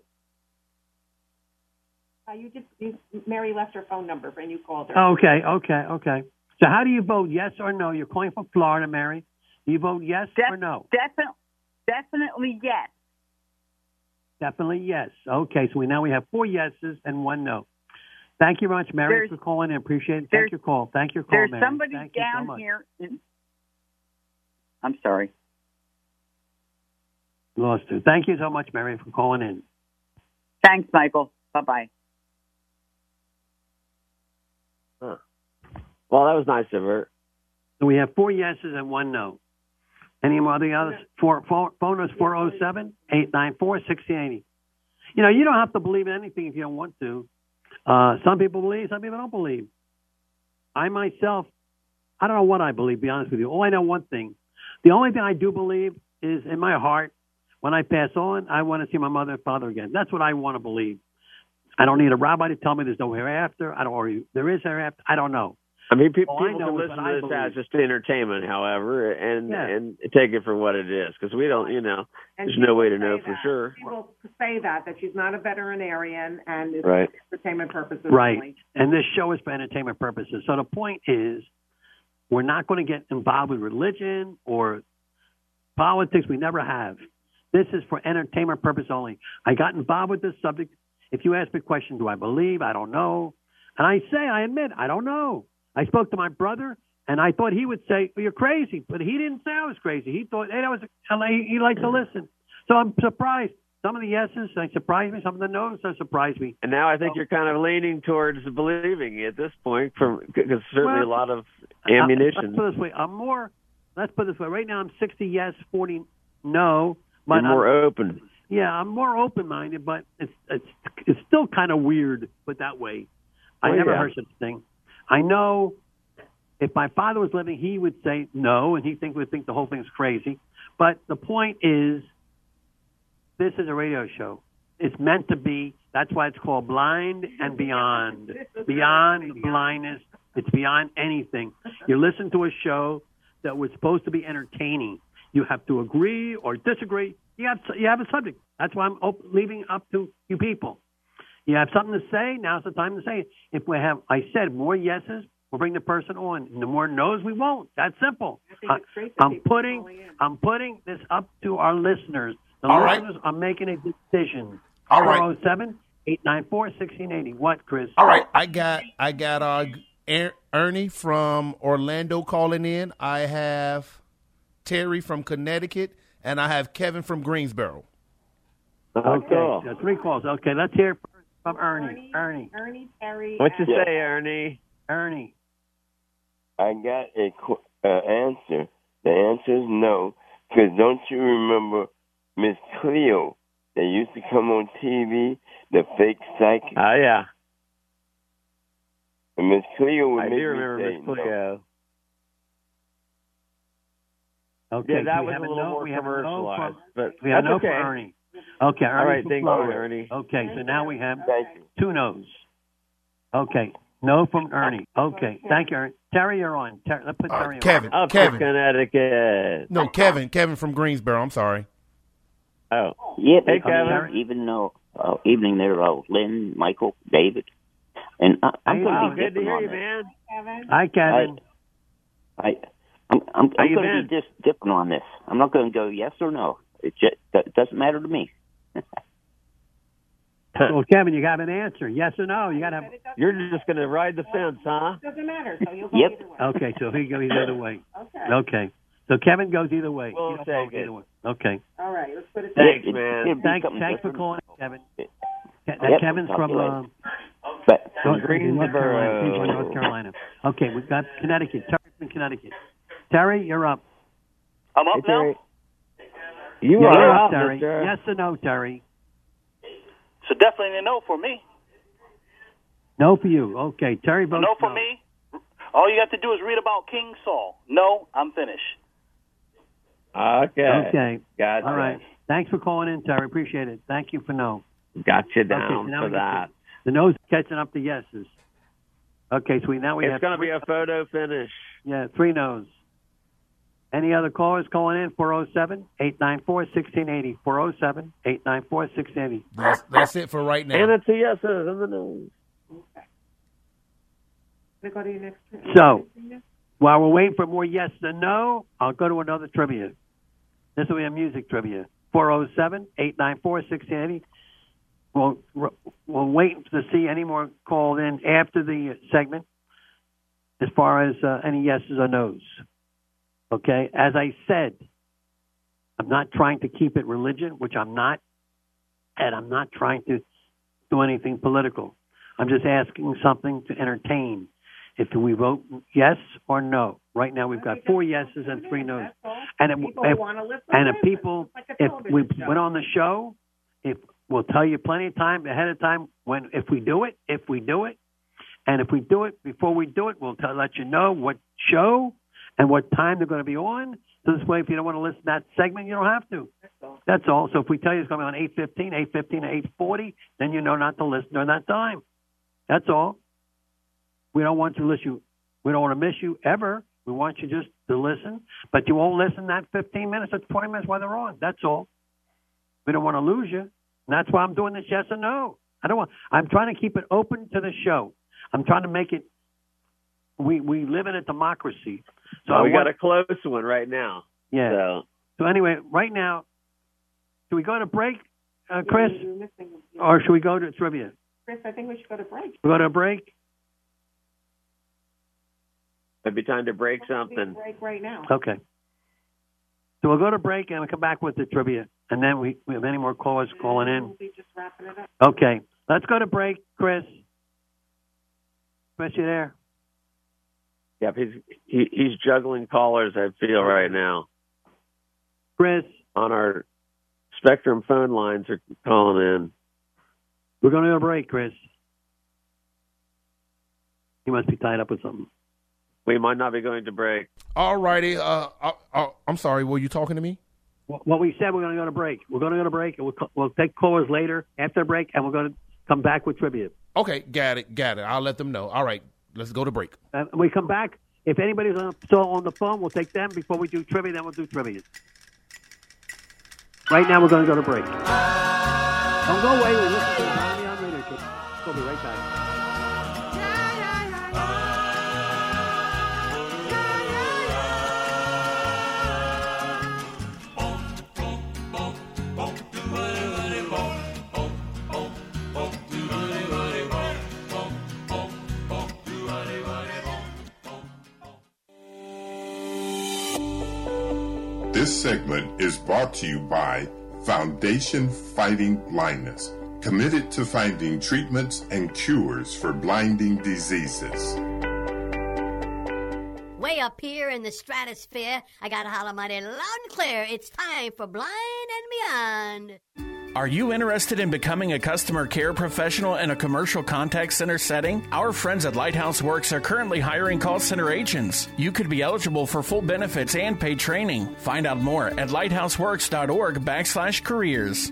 Uh, you just you, Mary left her phone number and you called her. Okay, okay, okay. So how do you vote, yes or no? You're calling from Florida, Mary. Do you vote yes Def- or no? Definitely, definitely yes. Definitely yes. Okay, so we now we have four yeses and one no. Thank you very much, Mary, There's- for calling in. Appreciate it. there's- Thank your call. Thank your call, There's Mary. somebody Thank you so down much. here. In- I'm sorry. Lost her. Thank you so much, Mary, for calling in. Thanks, Michael. Bye-bye. Huh. Well, that was nice of her. So we have four yeses and one no. Any more of the others? Four, four, phone is four oh seven, eight nine four, one six eight oh. You know, you don't have to believe in anything if you don't want to. Uh, some people believe, some people don't believe. I myself, I don't know what I believe, to be honest with you. All I know one thing. The only thing I do believe is in my heart, when I pass on, I want to see my mother and father again. That's what I want to believe. I don't need a rabbi to tell me there's no hereafter. I don't, or there is hereafter. I don't know. I mean, people, All I people know can is listen what I to this as believe. just entertainment, however, and Yeah. and take it for what it is, because we don't, you know, And there's she no will way to say know that. for sure. She will say that, that she's not a veterinarian and it's Right. for entertainment purposes Right. only. And this show is for entertainment purposes. So the point is, we're not going to get involved with religion or politics. We never have. This is for entertainment purpose only. I got involved with this subject. If you ask me a question, do I believe? I don't know. And I say, I admit, I don't know. I spoke to my brother, and I thought he would say, well, you're crazy. But he didn't say I was crazy. He thought, hey, that was, he, he liked to listen. So I'm surprised. Some of the yeses, they surprised me. Some of the no's, they surprised me. And now I think you're kind of leaning towards believing at this point, from because certainly Well, a lot of Uh, ammunition. let's put it this way. I'm more, let's put it this way. Right now I'm sixty yes, forty no. But You're more I'm, open. yeah, I'm more open-minded, but it's it's it's still kind of weird, put that way. I Oh, never yeah. heard such a thing. I know if my father was living, he would say no, and he think would think the whole thing's crazy. But the point is, this is a radio show. It's meant to be. That's why it's called Blind and Beyond. Beyond blindness. It's beyond anything. You listen to a show that was supposed to be entertaining. You have to agree or disagree. You have you have a subject. That's why I'm op- leaving up to you people. You have something to say. Now's the time to say it. If we have, I said, more yeses, we'll bring the person on. And the more no's, we won't. That's simple. I I'm putting I'm putting this up to our listeners. The All right. listeners are making a decision. All right. four oh seven, eight nine four, one six eight oh. What, Chris? All right, I got I got uh, Er- Ernie from Orlando calling in. I have Terry from Connecticut, and I have Kevin from Greensboro. Okay, cool. so three calls. Okay, let's hear from Ernie. Ernie. Ernie, Terry. What you and- say, Ernie? Ernie. I got a qu- uh, answer. The answer is no, because don't you remember Miss Cleo that used to come on T V, the fake psychic? Oh, yeah. And Miss Cleo would I make do do me remember say Miss no. Cleo. Okay, Yeah, so that we was have a little no- more we have a no commercialized, from- but we have that's no okay. for Ernie. Okay, Ernie. All right, from thank you, Florida. Ernie. Okay, so now we have Thank you. two no's. Okay, no from Ernie. Okay, thank you, Ernie. Terry, you're on. Terry, let's put Terry on. Kevin, Up Kevin. to Connecticut. No, Kevin, Kevin from Greensboro. I'm sorry. Oh, Yeah, Hey, uh, Kevin. even though uh, evening there, uh, Lynn, Michael, David, and I, I'm Hey, going wow, to be good to dipping hear on you, this. man. Kevin. Hi, Kevin. I, I'm, I'm, How I'm you going to been? be just dipping on this. I'm not going to go yes or no. It just it doesn't matter to me. Well, Kevin, you got an answer. Yes or no? You got to have. You're just going to ride the fence, huh? Doesn't matter. So you'll go Yep. either way. Okay, so he goes either way. Okay. Okay. So Kevin goes either way. We'll You don't take go it. either way. Okay. All right. Let's put it. Thanks, down. man. Thanks, thanks for calling, Kevin. Ke- that Yep, Kevin's talk from to you later. um, But North Greensboro. Carolina. Kingsville, North Carolina. Okay, we've got Connecticut. Terry's in Connecticut. Terry, you're up. I'm up Hey, now. Terry. You Yeah, are you're up, up, Terry. mister. Yes or no, Terry? So definitely a no for me. No for you. Okay, Terry A votes no for me. All you have to do is read about King Saul. No, I'm finished. Okay. Okay. Gotcha. All right. Thanks for calling in, Terry. Appreciate it. Thank you for no. Got you Okay, down so now for we get that. to- The no's catching up to yeses. Okay, so we now we It's have going to three- be a photo finish. yeah, three no's. Any other callers calling in? four oh seven, eight nine four, one six eight zero. four oh seven, eight nine four, one six eight zero. That's, that's it for right now. And it's a yes and a no. Can I go to your next? So, while we're waiting for more yes and no, I'll go to another trivia. This will be a music trivia. four oh seven, eight nine four, one six eight zero. We'll, we'll wait to see any more called in after the segment as far as uh, any yeses or nos. Okay? As I said, I'm not trying to keep it religion, which I'm not, and I'm not trying to do anything political. I'm just asking something to entertain. If we vote yes or no. Right now we've got four yeses and three no's. And if, People if, wanna listen, and if listen. people, It's like a if we television show. went on the show, if we'll tell you plenty of time ahead of time when if we do it, if we do it, and if we do it before we do it, we'll tell, let you know what show and what time they're going to be on. So this way, if you don't want to listen to that segment, you don't have to. That's all. That's all. So if we tell you it's going to be on eight fifteen, eight fifteen, or eight forty, then you know not to listen during that time. That's all. We don't want to listen. We don't want to miss you ever. We want you just to listen, but you won't listen that fifteen minutes or twenty minutes while they're on. That's all. We don't want to lose you. And that's why I'm doing this yes or no. I don't want, I'm trying to keep it open to the show. I'm trying to make it, we, we live in a democracy. So Oh, I we want, got a close one right now. yeah. So, So anyway, right now, should we go to break, uh, Chris? You're missing- Or should we go to trivia? Chris, I think we should go to break. We go to a break? it'd be time to break Take a something. break right now. Okay. So we'll go to break and we'll come back with the trivia. And then we, we have any more callers calling in. We'll be just wrapping it up. Okay. Let's go to break, Chris. Chris, you there? Yep, he's he, he's juggling callers. I feel right now. Chris, on our Spectrum phone lines are calling in. we're going to go to break, Chris. He must be tied up with something. We might not be going to break. All righty. Uh, uh, uh, I'm sorry. Were you talking to me? What what we said, we're going to go to break. We're going to go to break, and we'll, co- we'll take callers later after the break, and we're going to come back with trivia. Okay, got it, got it. I'll let them know. All right, let's go to break. And we come back. If anybody's on, still on the phone, we'll take them before we do trivia. Then we'll do trivia. Right now, we're going to go to break. Don't go away. We're listening to the Economy on Leadership. We'll be right back. This segment is brought to you by Foundation Fighting Blindness, committed to finding treatments and cures for blinding diseases. Way up here in the stratosphere, I gotta holler mighty loud and clear. It's time for Blind and Beyond. Are you interested in becoming a customer care professional in a commercial contact center setting? Our friends at Lighthouse Works are currently hiring call center agents. You could be eligible for full benefits and paid training. Find out more at lighthouseworks.org backslash careers.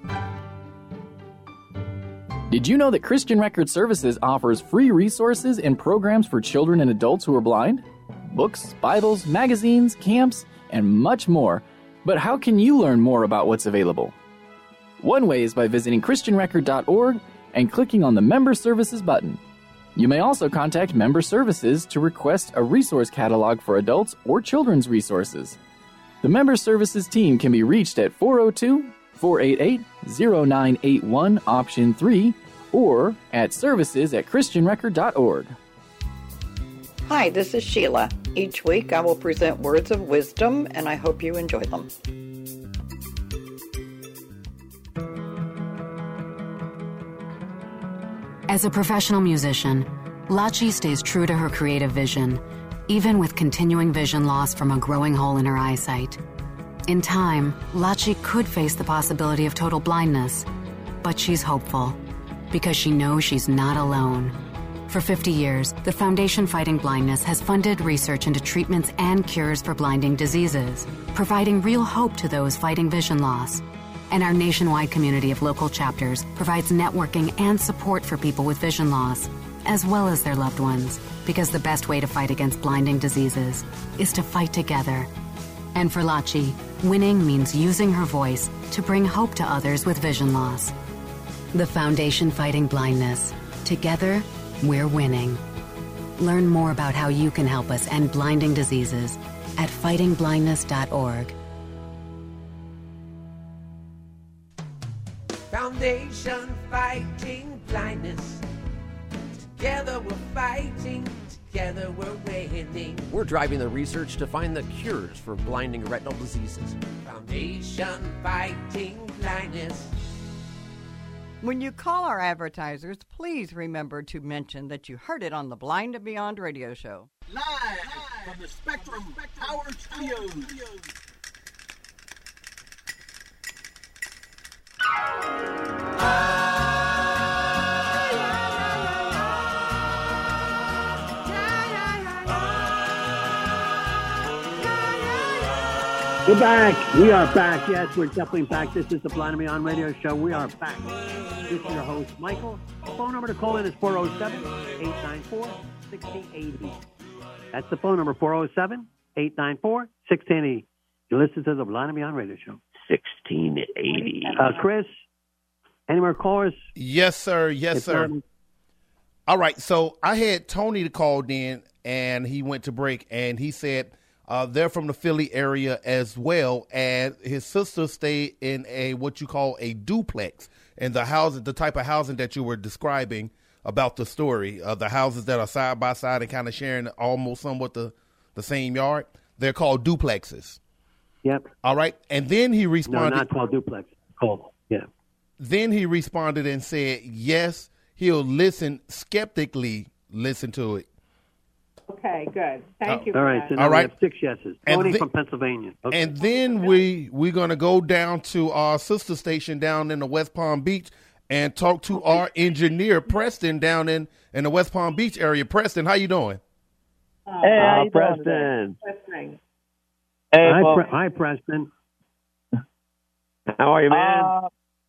Did you know that Christian Record Services offers free resources and programs for children and adults who are blind? Books, Bibles, magazines, camps, and much more. But how can you learn more about what's available? One way is by visiting christian record dot org and clicking on the Member Services button. You may also contact Member Services to request a resource catalog for adults or children's resources. The Member Services team can be reached at four oh two, four eight eight, zero nine eight one, option three, or at services at christian record dot org. Hi, this is Sheila. Each week I will present words of wisdom, and I hope you enjoy them. As a professional musician, Lachi stays true to her creative vision, even with continuing vision loss from a growing hole in her eyesight. In time, Lachi could face the possibility of total blindness, but she's hopeful because she knows she's not alone. For fifty years, the Foundation Fighting Blindness has funded research into treatments and cures for blinding diseases, providing real hope to those fighting vision loss. And our nationwide community of local chapters provides networking and support for people with vision loss, as well as their loved ones, because the best way to fight against blinding diseases is to fight together. And for Lachi, winning means using her voice to bring hope to others with vision loss. The Foundation Fighting Blindness. Together, we're winning. Learn more about how you can help us end blinding diseases at fighting blindness dot org. Foundation Fighting Blindness. Together we're fighting, together we're winning. We're driving the research to find the cures for blinding retinal diseases. Foundation Fighting Blindness. When you call our advertisers, please remember to mention that you heard it on the Blind and Beyond radio show. Live from the Spectrum Power Studios. We're back. We are back. Yes, we're definitely back. This is the Blind and Beyond radio show. We are back. This is your host, Michael. The phone number to call in is four oh seven, eight nine four, one six eight oh. That's the phone number, four oh seven, eight nine four, one six eight oh. You listen to the Blind and Beyond radio show. sixteen eighty. Uh, Chris, any more callers? Yes, sir. Yes, It's sir. not- All right. So I had Tony that called in, and he went to break, and he said uh, they're from the Philly area as well, and his sister stayed in a what you call a duplex, and the housing, the type of housing that you were describing about the story, uh, the houses that are side by side and kind of sharing almost somewhat the, the same yard, they're called duplexes. Yep. All right. And then he No, responded. not twelve duplex. Called. Yeah. Then he responded and said, yes, he'll listen, skeptically listen to it. Okay, good. Thank Oh. you for All right. that. So now All we right. have six yeses. And Tony the- from Pennsylvania. Okay. And then we, we're going to go down to our sister station down in the West Palm Beach and talk to our engineer, Preston, down in, in the West Palm Beach area. Preston, how you doing? Uh, Hey, how Uh, you doing Preston. listening. Hey, Hi, well, Pre- hi, Preston. how are you, man? Uh,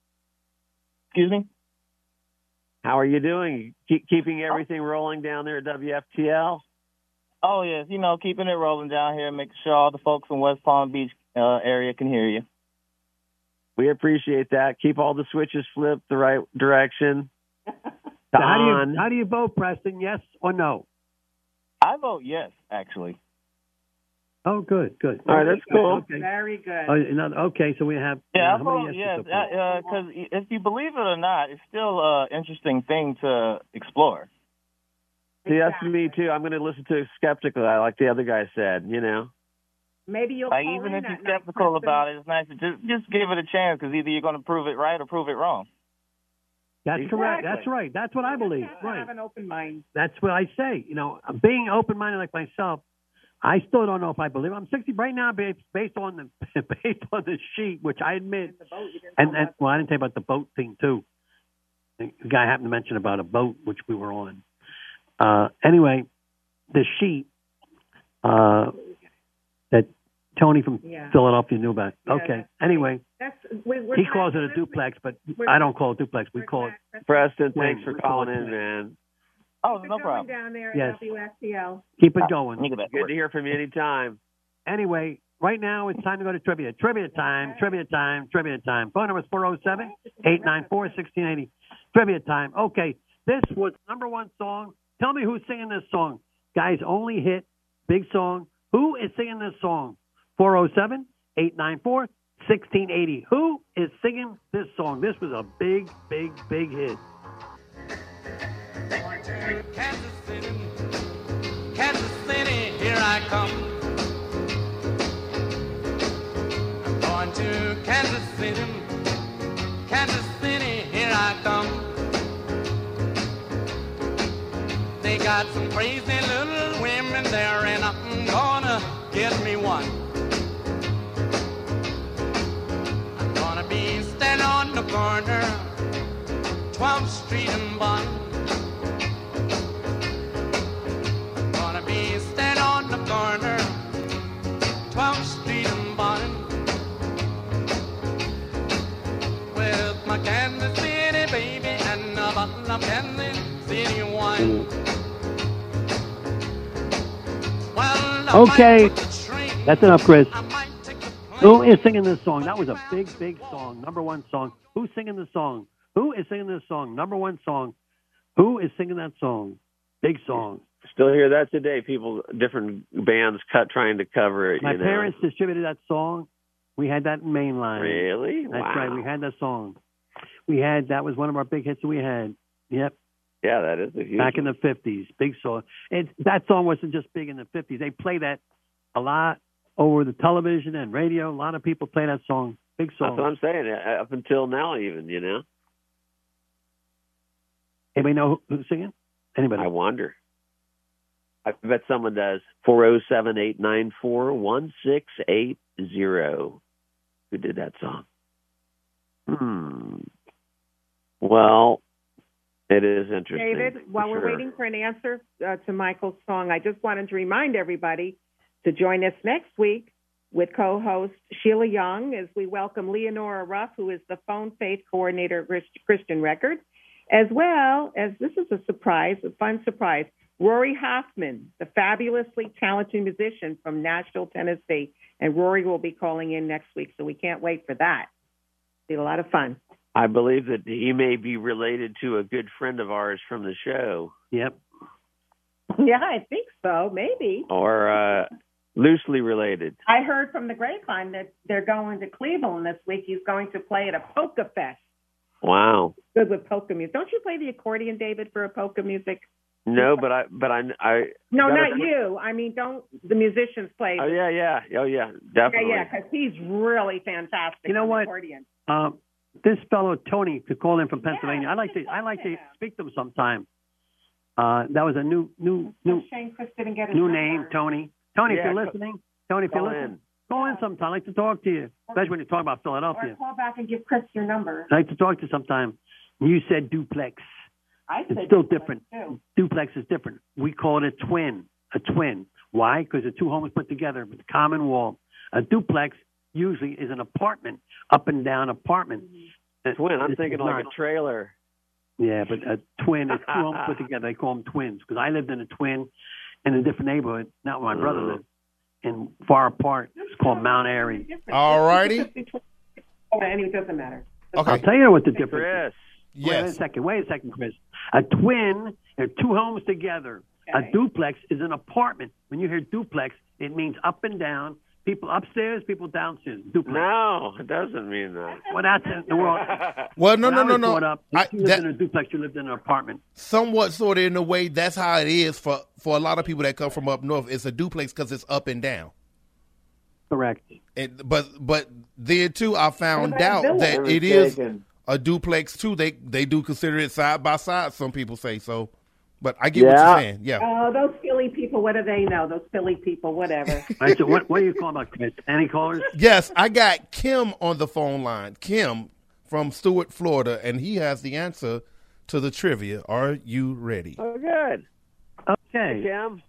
excuse me? How are you doing? Keep, keeping everything rolling down there at W F T L? Oh, yes. You know, keeping it rolling down here, making sure all the folks in West Palm Beach uh, area can hear you. We appreciate that. Keep all the switches flipped the right direction. So how do On. you how do you vote, Preston? Yes or no? I vote yes, actually. Oh, good, good. All right, that's cool. Okay. Very good. Oh, another, okay, so we have. Yeah, I how many vote yeses yes. so far? Because if you believe it or not, it's still an interesting thing to explore. See, that's me too. I'm going to listen to it skeptically, like the other guy said. You know. Maybe you'll Like, call even in if you're that night, skeptical Preston. about it, it's nice to just, just give it a chance because either you're going to prove it right or prove it wrong. That's Exactly. correct. That's right. That's what I believe. Have to Right. Have an open mind. That's what I say. You know, being open-minded like myself, I still don't know if I believe. I'm sixty right now, based based on the based on the sheet, which I admit. The boat, you didn't And, know and about- well, I didn't tell you about the boat thing too. The guy happened to mention about a boat which we were on. Uh, anyway, the sheet uh, that Tony from Yeah. Philadelphia knew about. Yeah, Okay. that's- Anyway, That's, we, we're he glad calls it you're a listening. duplex, but We're- I don't call it duplex. We we're call it. glad- Preston, Wing. thanks for We call it calling in, wing. man. Oh, Keep no it problem. going down there Yes. at W F T L. Keep it going. Let me get back to Good work. to hear from you anytime. Anyway, right now it's time to go to trivia. Trivia time, trivia time, trivia time. Phone number is four oh seven, eight nine four, one six eight oh. Trivia time. Okay, this was number one song. Tell me who's singing this song. Guys, only hit, big song. Who is singing this song? four oh seven, eight nine four, one sixteen eighty. Who is singing this song? This was a big, big, big hit. Kansas City, Kansas City, here I come. I'm going to Kansas City, Kansas City, here I come. They got some crazy little women there, and I'm gonna get me one. I'm gonna be standing on the corner, twelfth Street and Bond. I'm gonna be standing on the corner, twelfth Street and Bond, with my Kansas City baby and a bottle of Kansas City wine. Okay, that's enough, Chris. Who is singing this song? That was a big, big song. Number one song. Who's singing this song? Who is singing this song? Number one song. Who is singing that song? Big song. Still hear that today. People, different bands cut trying to cover it. My you know? parents distributed that song. We had that in mainline. Really? That's Wow. right. We had that song. We had, that was one of our big hits that we had. Yep. Yeah, that is a huge Back in the fifties. Big song. It, that song wasn't just big in the fifties. They play that a lot over the television and radio. A lot of people play that song. Big song. That's what I'm saying. uh, Up until now, even, you know. Anybody know who, who's singing? Anybody? I wonder. I bet someone does. four oh seven, eight nine four, one six eight zero. Who did that song? Hmm. Well, it is interesting. David, while for we're sure. waiting for an answer uh, to Michael's song, I just wanted to remind everybody to join us next week with co-host Sheila Young as we welcome Leonora Ruff, who is the phone faith coordinator at Christian Records, as well as, this is a surprise, a fun surprise, Rory Hoffman, the fabulously talented musician from Nashville, Tennessee. And Rory will be calling in next week, so we can't wait for that. Be a lot of fun. I believe that he may be related to a good friend of ours from the show. Yep. Yeah, I think so, maybe. Or uh, loosely related. I heard from the grapevine that they're going to Cleveland this week. He's going to play at a polka fest. Wow. Good with polka music. Don't you play the accordion, David, for a polka music? No, but I, but I, I. No, got not a- you. I mean, don't the musicians play? Oh yeah, yeah, oh yeah, definitely. Yeah, yeah, because he's really fantastic. You know on the what? Accordion. Uh, this fellow Tony to call in from Pennsylvania. I like to I like to speak to him sometime. Uh, that was a new new new Shane Chris didn't get his new number. name, Tony. Tony, Yeah, if you're co- listening, Tony, if you're call listening, in. call in sometime. I like to talk to you, especially when you talk about Or Philadelphia. call back and give Chris your number. I like to talk to you sometime. You said duplex. I It's said still duplex, different. too. Duplex is different. We call it a twin. A twin. Why? Because the two homes put together with a common wall. A duplex usually is an apartment, up and down apartment. Uh, Twin. I'm this thinking is like not. a trailer. Yeah, but a twin is two homes put together. They call them twins because I lived in a twin in a different neighborhood, not where my brother lived, and far apart. It's called Mount Airy. All righty. And it doesn't matter. Okay. I'll tell you what the difference Chris. is. Wait a Yes. second. Wait a second, Chris. A twin, they're two homes together. Okay. A duplex is an apartment. When you hear duplex, it means up and down. People upstairs, people downstairs. Duplex. No, it doesn't mean that. Well, that's in the world. Well, no, When no, I no, was no. growing Up, I- if you lived that- in a duplex, you lived in an apartment. somewhat sort of in a way that's how it is for for a lot of people that come from up north. It's a duplex because it's up and down. Correct. And, but but there too, I found What about out Villa? that You're it is mistaken. a duplex too. They they do consider it side by side. Some people say so, but I get what Yeah. you're saying. Yeah. Oh, those Philly people, what do they know? Those Philly people, whatever. All right, so what, what are you calling about, Chris? Any callers? Yes, I got Kim on the phone line. Kim from Stewart, Florida, and he has the answer to the trivia. Are you ready? Oh, good. Okay. Kim.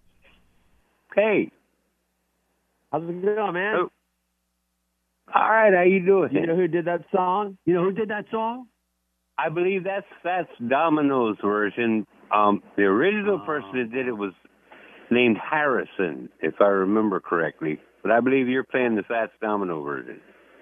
Hey, How's it going, man? Oh. all right, how you doing? You know who did that song? You know who did that song? I believe that's that's Domino's version. Um, the original person that did it was named Harrison, if I remember correctly. But I believe you're playing the Fats Domino version.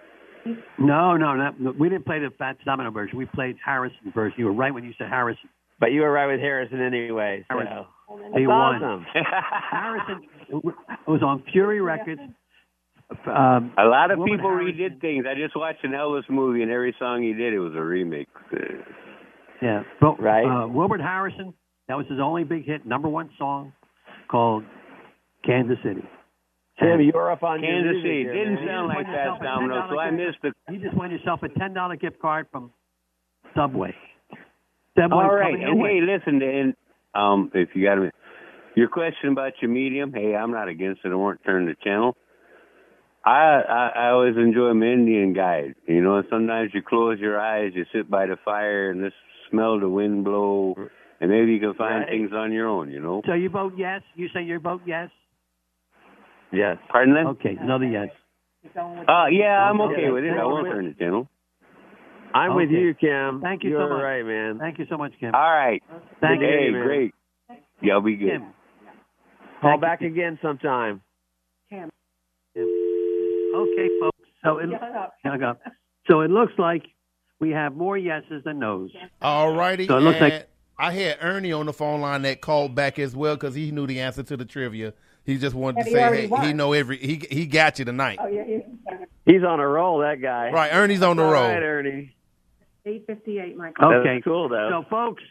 No, no, not, no, we didn't play the Fats Domino version. We played Harrison version. You were right when you said Harrison. But you were right with Harrison anyway. So. Harrison. That's He won. awesome. Harrison, it was on Fury Records. Um, A lot of Wilbert people Harrison- redid things. I just watched an Elvis movie, and every song he did, it was a remix. Uh, Yeah, but, Right. Uh, Wilbert Harrison, that was his only big hit, number one song, called Kansas City. Tim, you're up on your Kansas music City here, didn't man. sound like You just won Fats yourself a Domino, so I ten dollar missed the. You just won yourself a ten dollar gift card from Subway. Subway's All right, coming your and way. hey, listen, and um, if you got a, your question about your medium, hey, I'm not against it. I won't turn the channel. I, I I always enjoy my Indian guide. You know, and sometimes you close your eyes, you sit by the fire, and just smell the wind blow, and maybe you can find Right. things on your own. You know. So you vote yes? You say you vote yes? Yes. Pardon that? Okay, another yes. Uh, yeah, I'm okay Yeah, with it. I going won't with- turn the channel. I'm with Okay. you, Kim. Thank you You're so much. right, man. Thank you so much, Kim. All right. Thank hey, you. man. great. Y'all be good. Kim. Call Thank back you. again sometime. Kim. Okay, folks. So it, hang on. So it looks like we have more yeses than nos. All righty. So it looks and like- I had Ernie on the phone line that called back as well because he knew the answer to the trivia. He just wanted And to he say, already hey, won. he know every he he got you tonight. Oh, yeah, yeah. He's on a roll, that guy. Right, Ernie's on the All roll. right, Ernie. eight fifty-eight, Michael. Okay. That's cool, though. So, folks,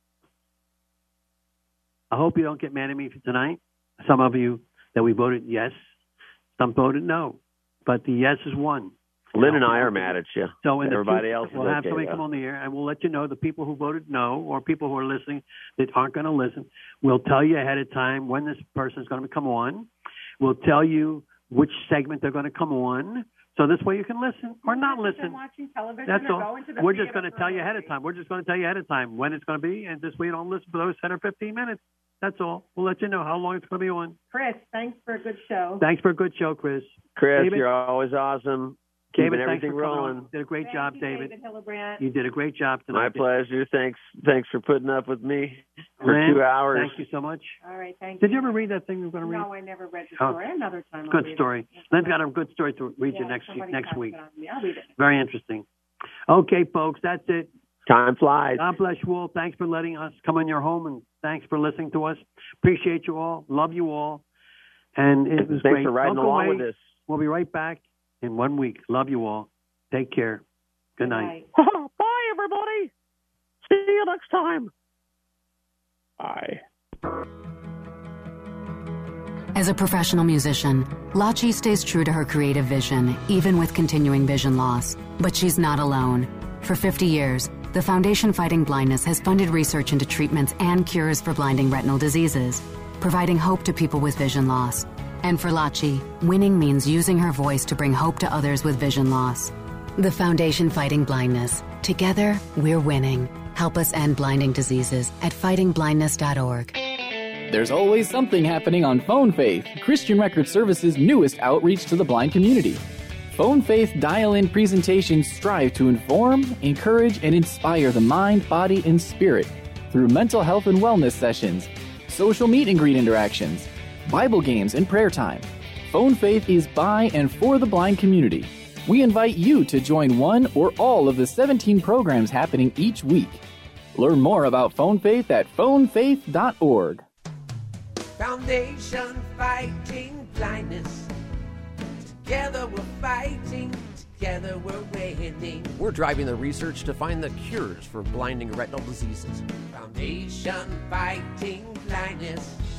I hope you don't get mad at me for tonight. Some of you that we voted yes, some voted no, but the yes is won. Lynn and I are mad at you. So in the Everybody future, else is we'll have okay, somebody though. come on the air, and we'll let you know the people who voted no or people who are listening that aren't going to listen. We'll tell you ahead of time when this person is going to come on. We'll tell you which segment they're going to come on. So this way you can listen or not listen. Watching television That's or all. going to the We're just theater going to for tell a you ahead of movie. time. We're just going to tell you ahead of time when it's going to be, and this way you don't listen for those ten or fifteen minutes. That's all. We'll let you know how long it's going to be on. Chris, thanks for a good show. Thanks for a good show, Chris. Chris, David? you're always awesome. Keeping David, thanks everything for coming rolling. on. Did a great Thank job, you, David. David Hillebrand. You did a great job tonight. My pleasure. Thanks Thanks for putting up with me for Lynn, two hours. Thank you so much. All right, thank Did you. you ever read that thing we were going to read? No, I never read the Oh. story. Another time. I'll Good read it. story. Lynn's got a good story to read you Yeah, next somebody next passed week. it on to me. I'll read it. Very interesting. Okay, folks, that's it. Time flies. God bless you all. Thanks for letting us come in your home, and thanks for listening to us. Appreciate you all. Love you all. And it was Thanks great. for riding Don't go along away. with us. We'll be right back in one week. Love you all. Take care. Good night. Bye, everybody. See you next time. Bye. As a professional musician, Lachi stays true to her creative vision, even with continuing vision loss. But she's not alone. For fifty years, the Foundation Fighting Blindness has funded research into treatments and cures for blinding retinal diseases, providing hope to people with vision loss. And for Lachi, winning means using her voice to bring hope to others with vision loss. The Foundation Fighting Blindness. Together, we're winning. Help us end blinding diseases at fighting blindness dot org. There's always something happening on Phone Faith, Christian Record Service's newest outreach to the blind community. Phone Faith dial-in presentations strive to inform, encourage, and inspire the mind, body, and spirit through mental health and wellness sessions, social meet and greet interactions, Bible games, and prayer time. Phone Faith is by and for the blind community. We invite you to join one or all of the seventeen programs happening each week. Learn more about Phone Faith at phone faith dot org. Foundation Fighting Blindness. Together we're fighting, together we're winning. We're driving the research to find the cures for blinding retinal diseases. Foundation Fighting Blindness.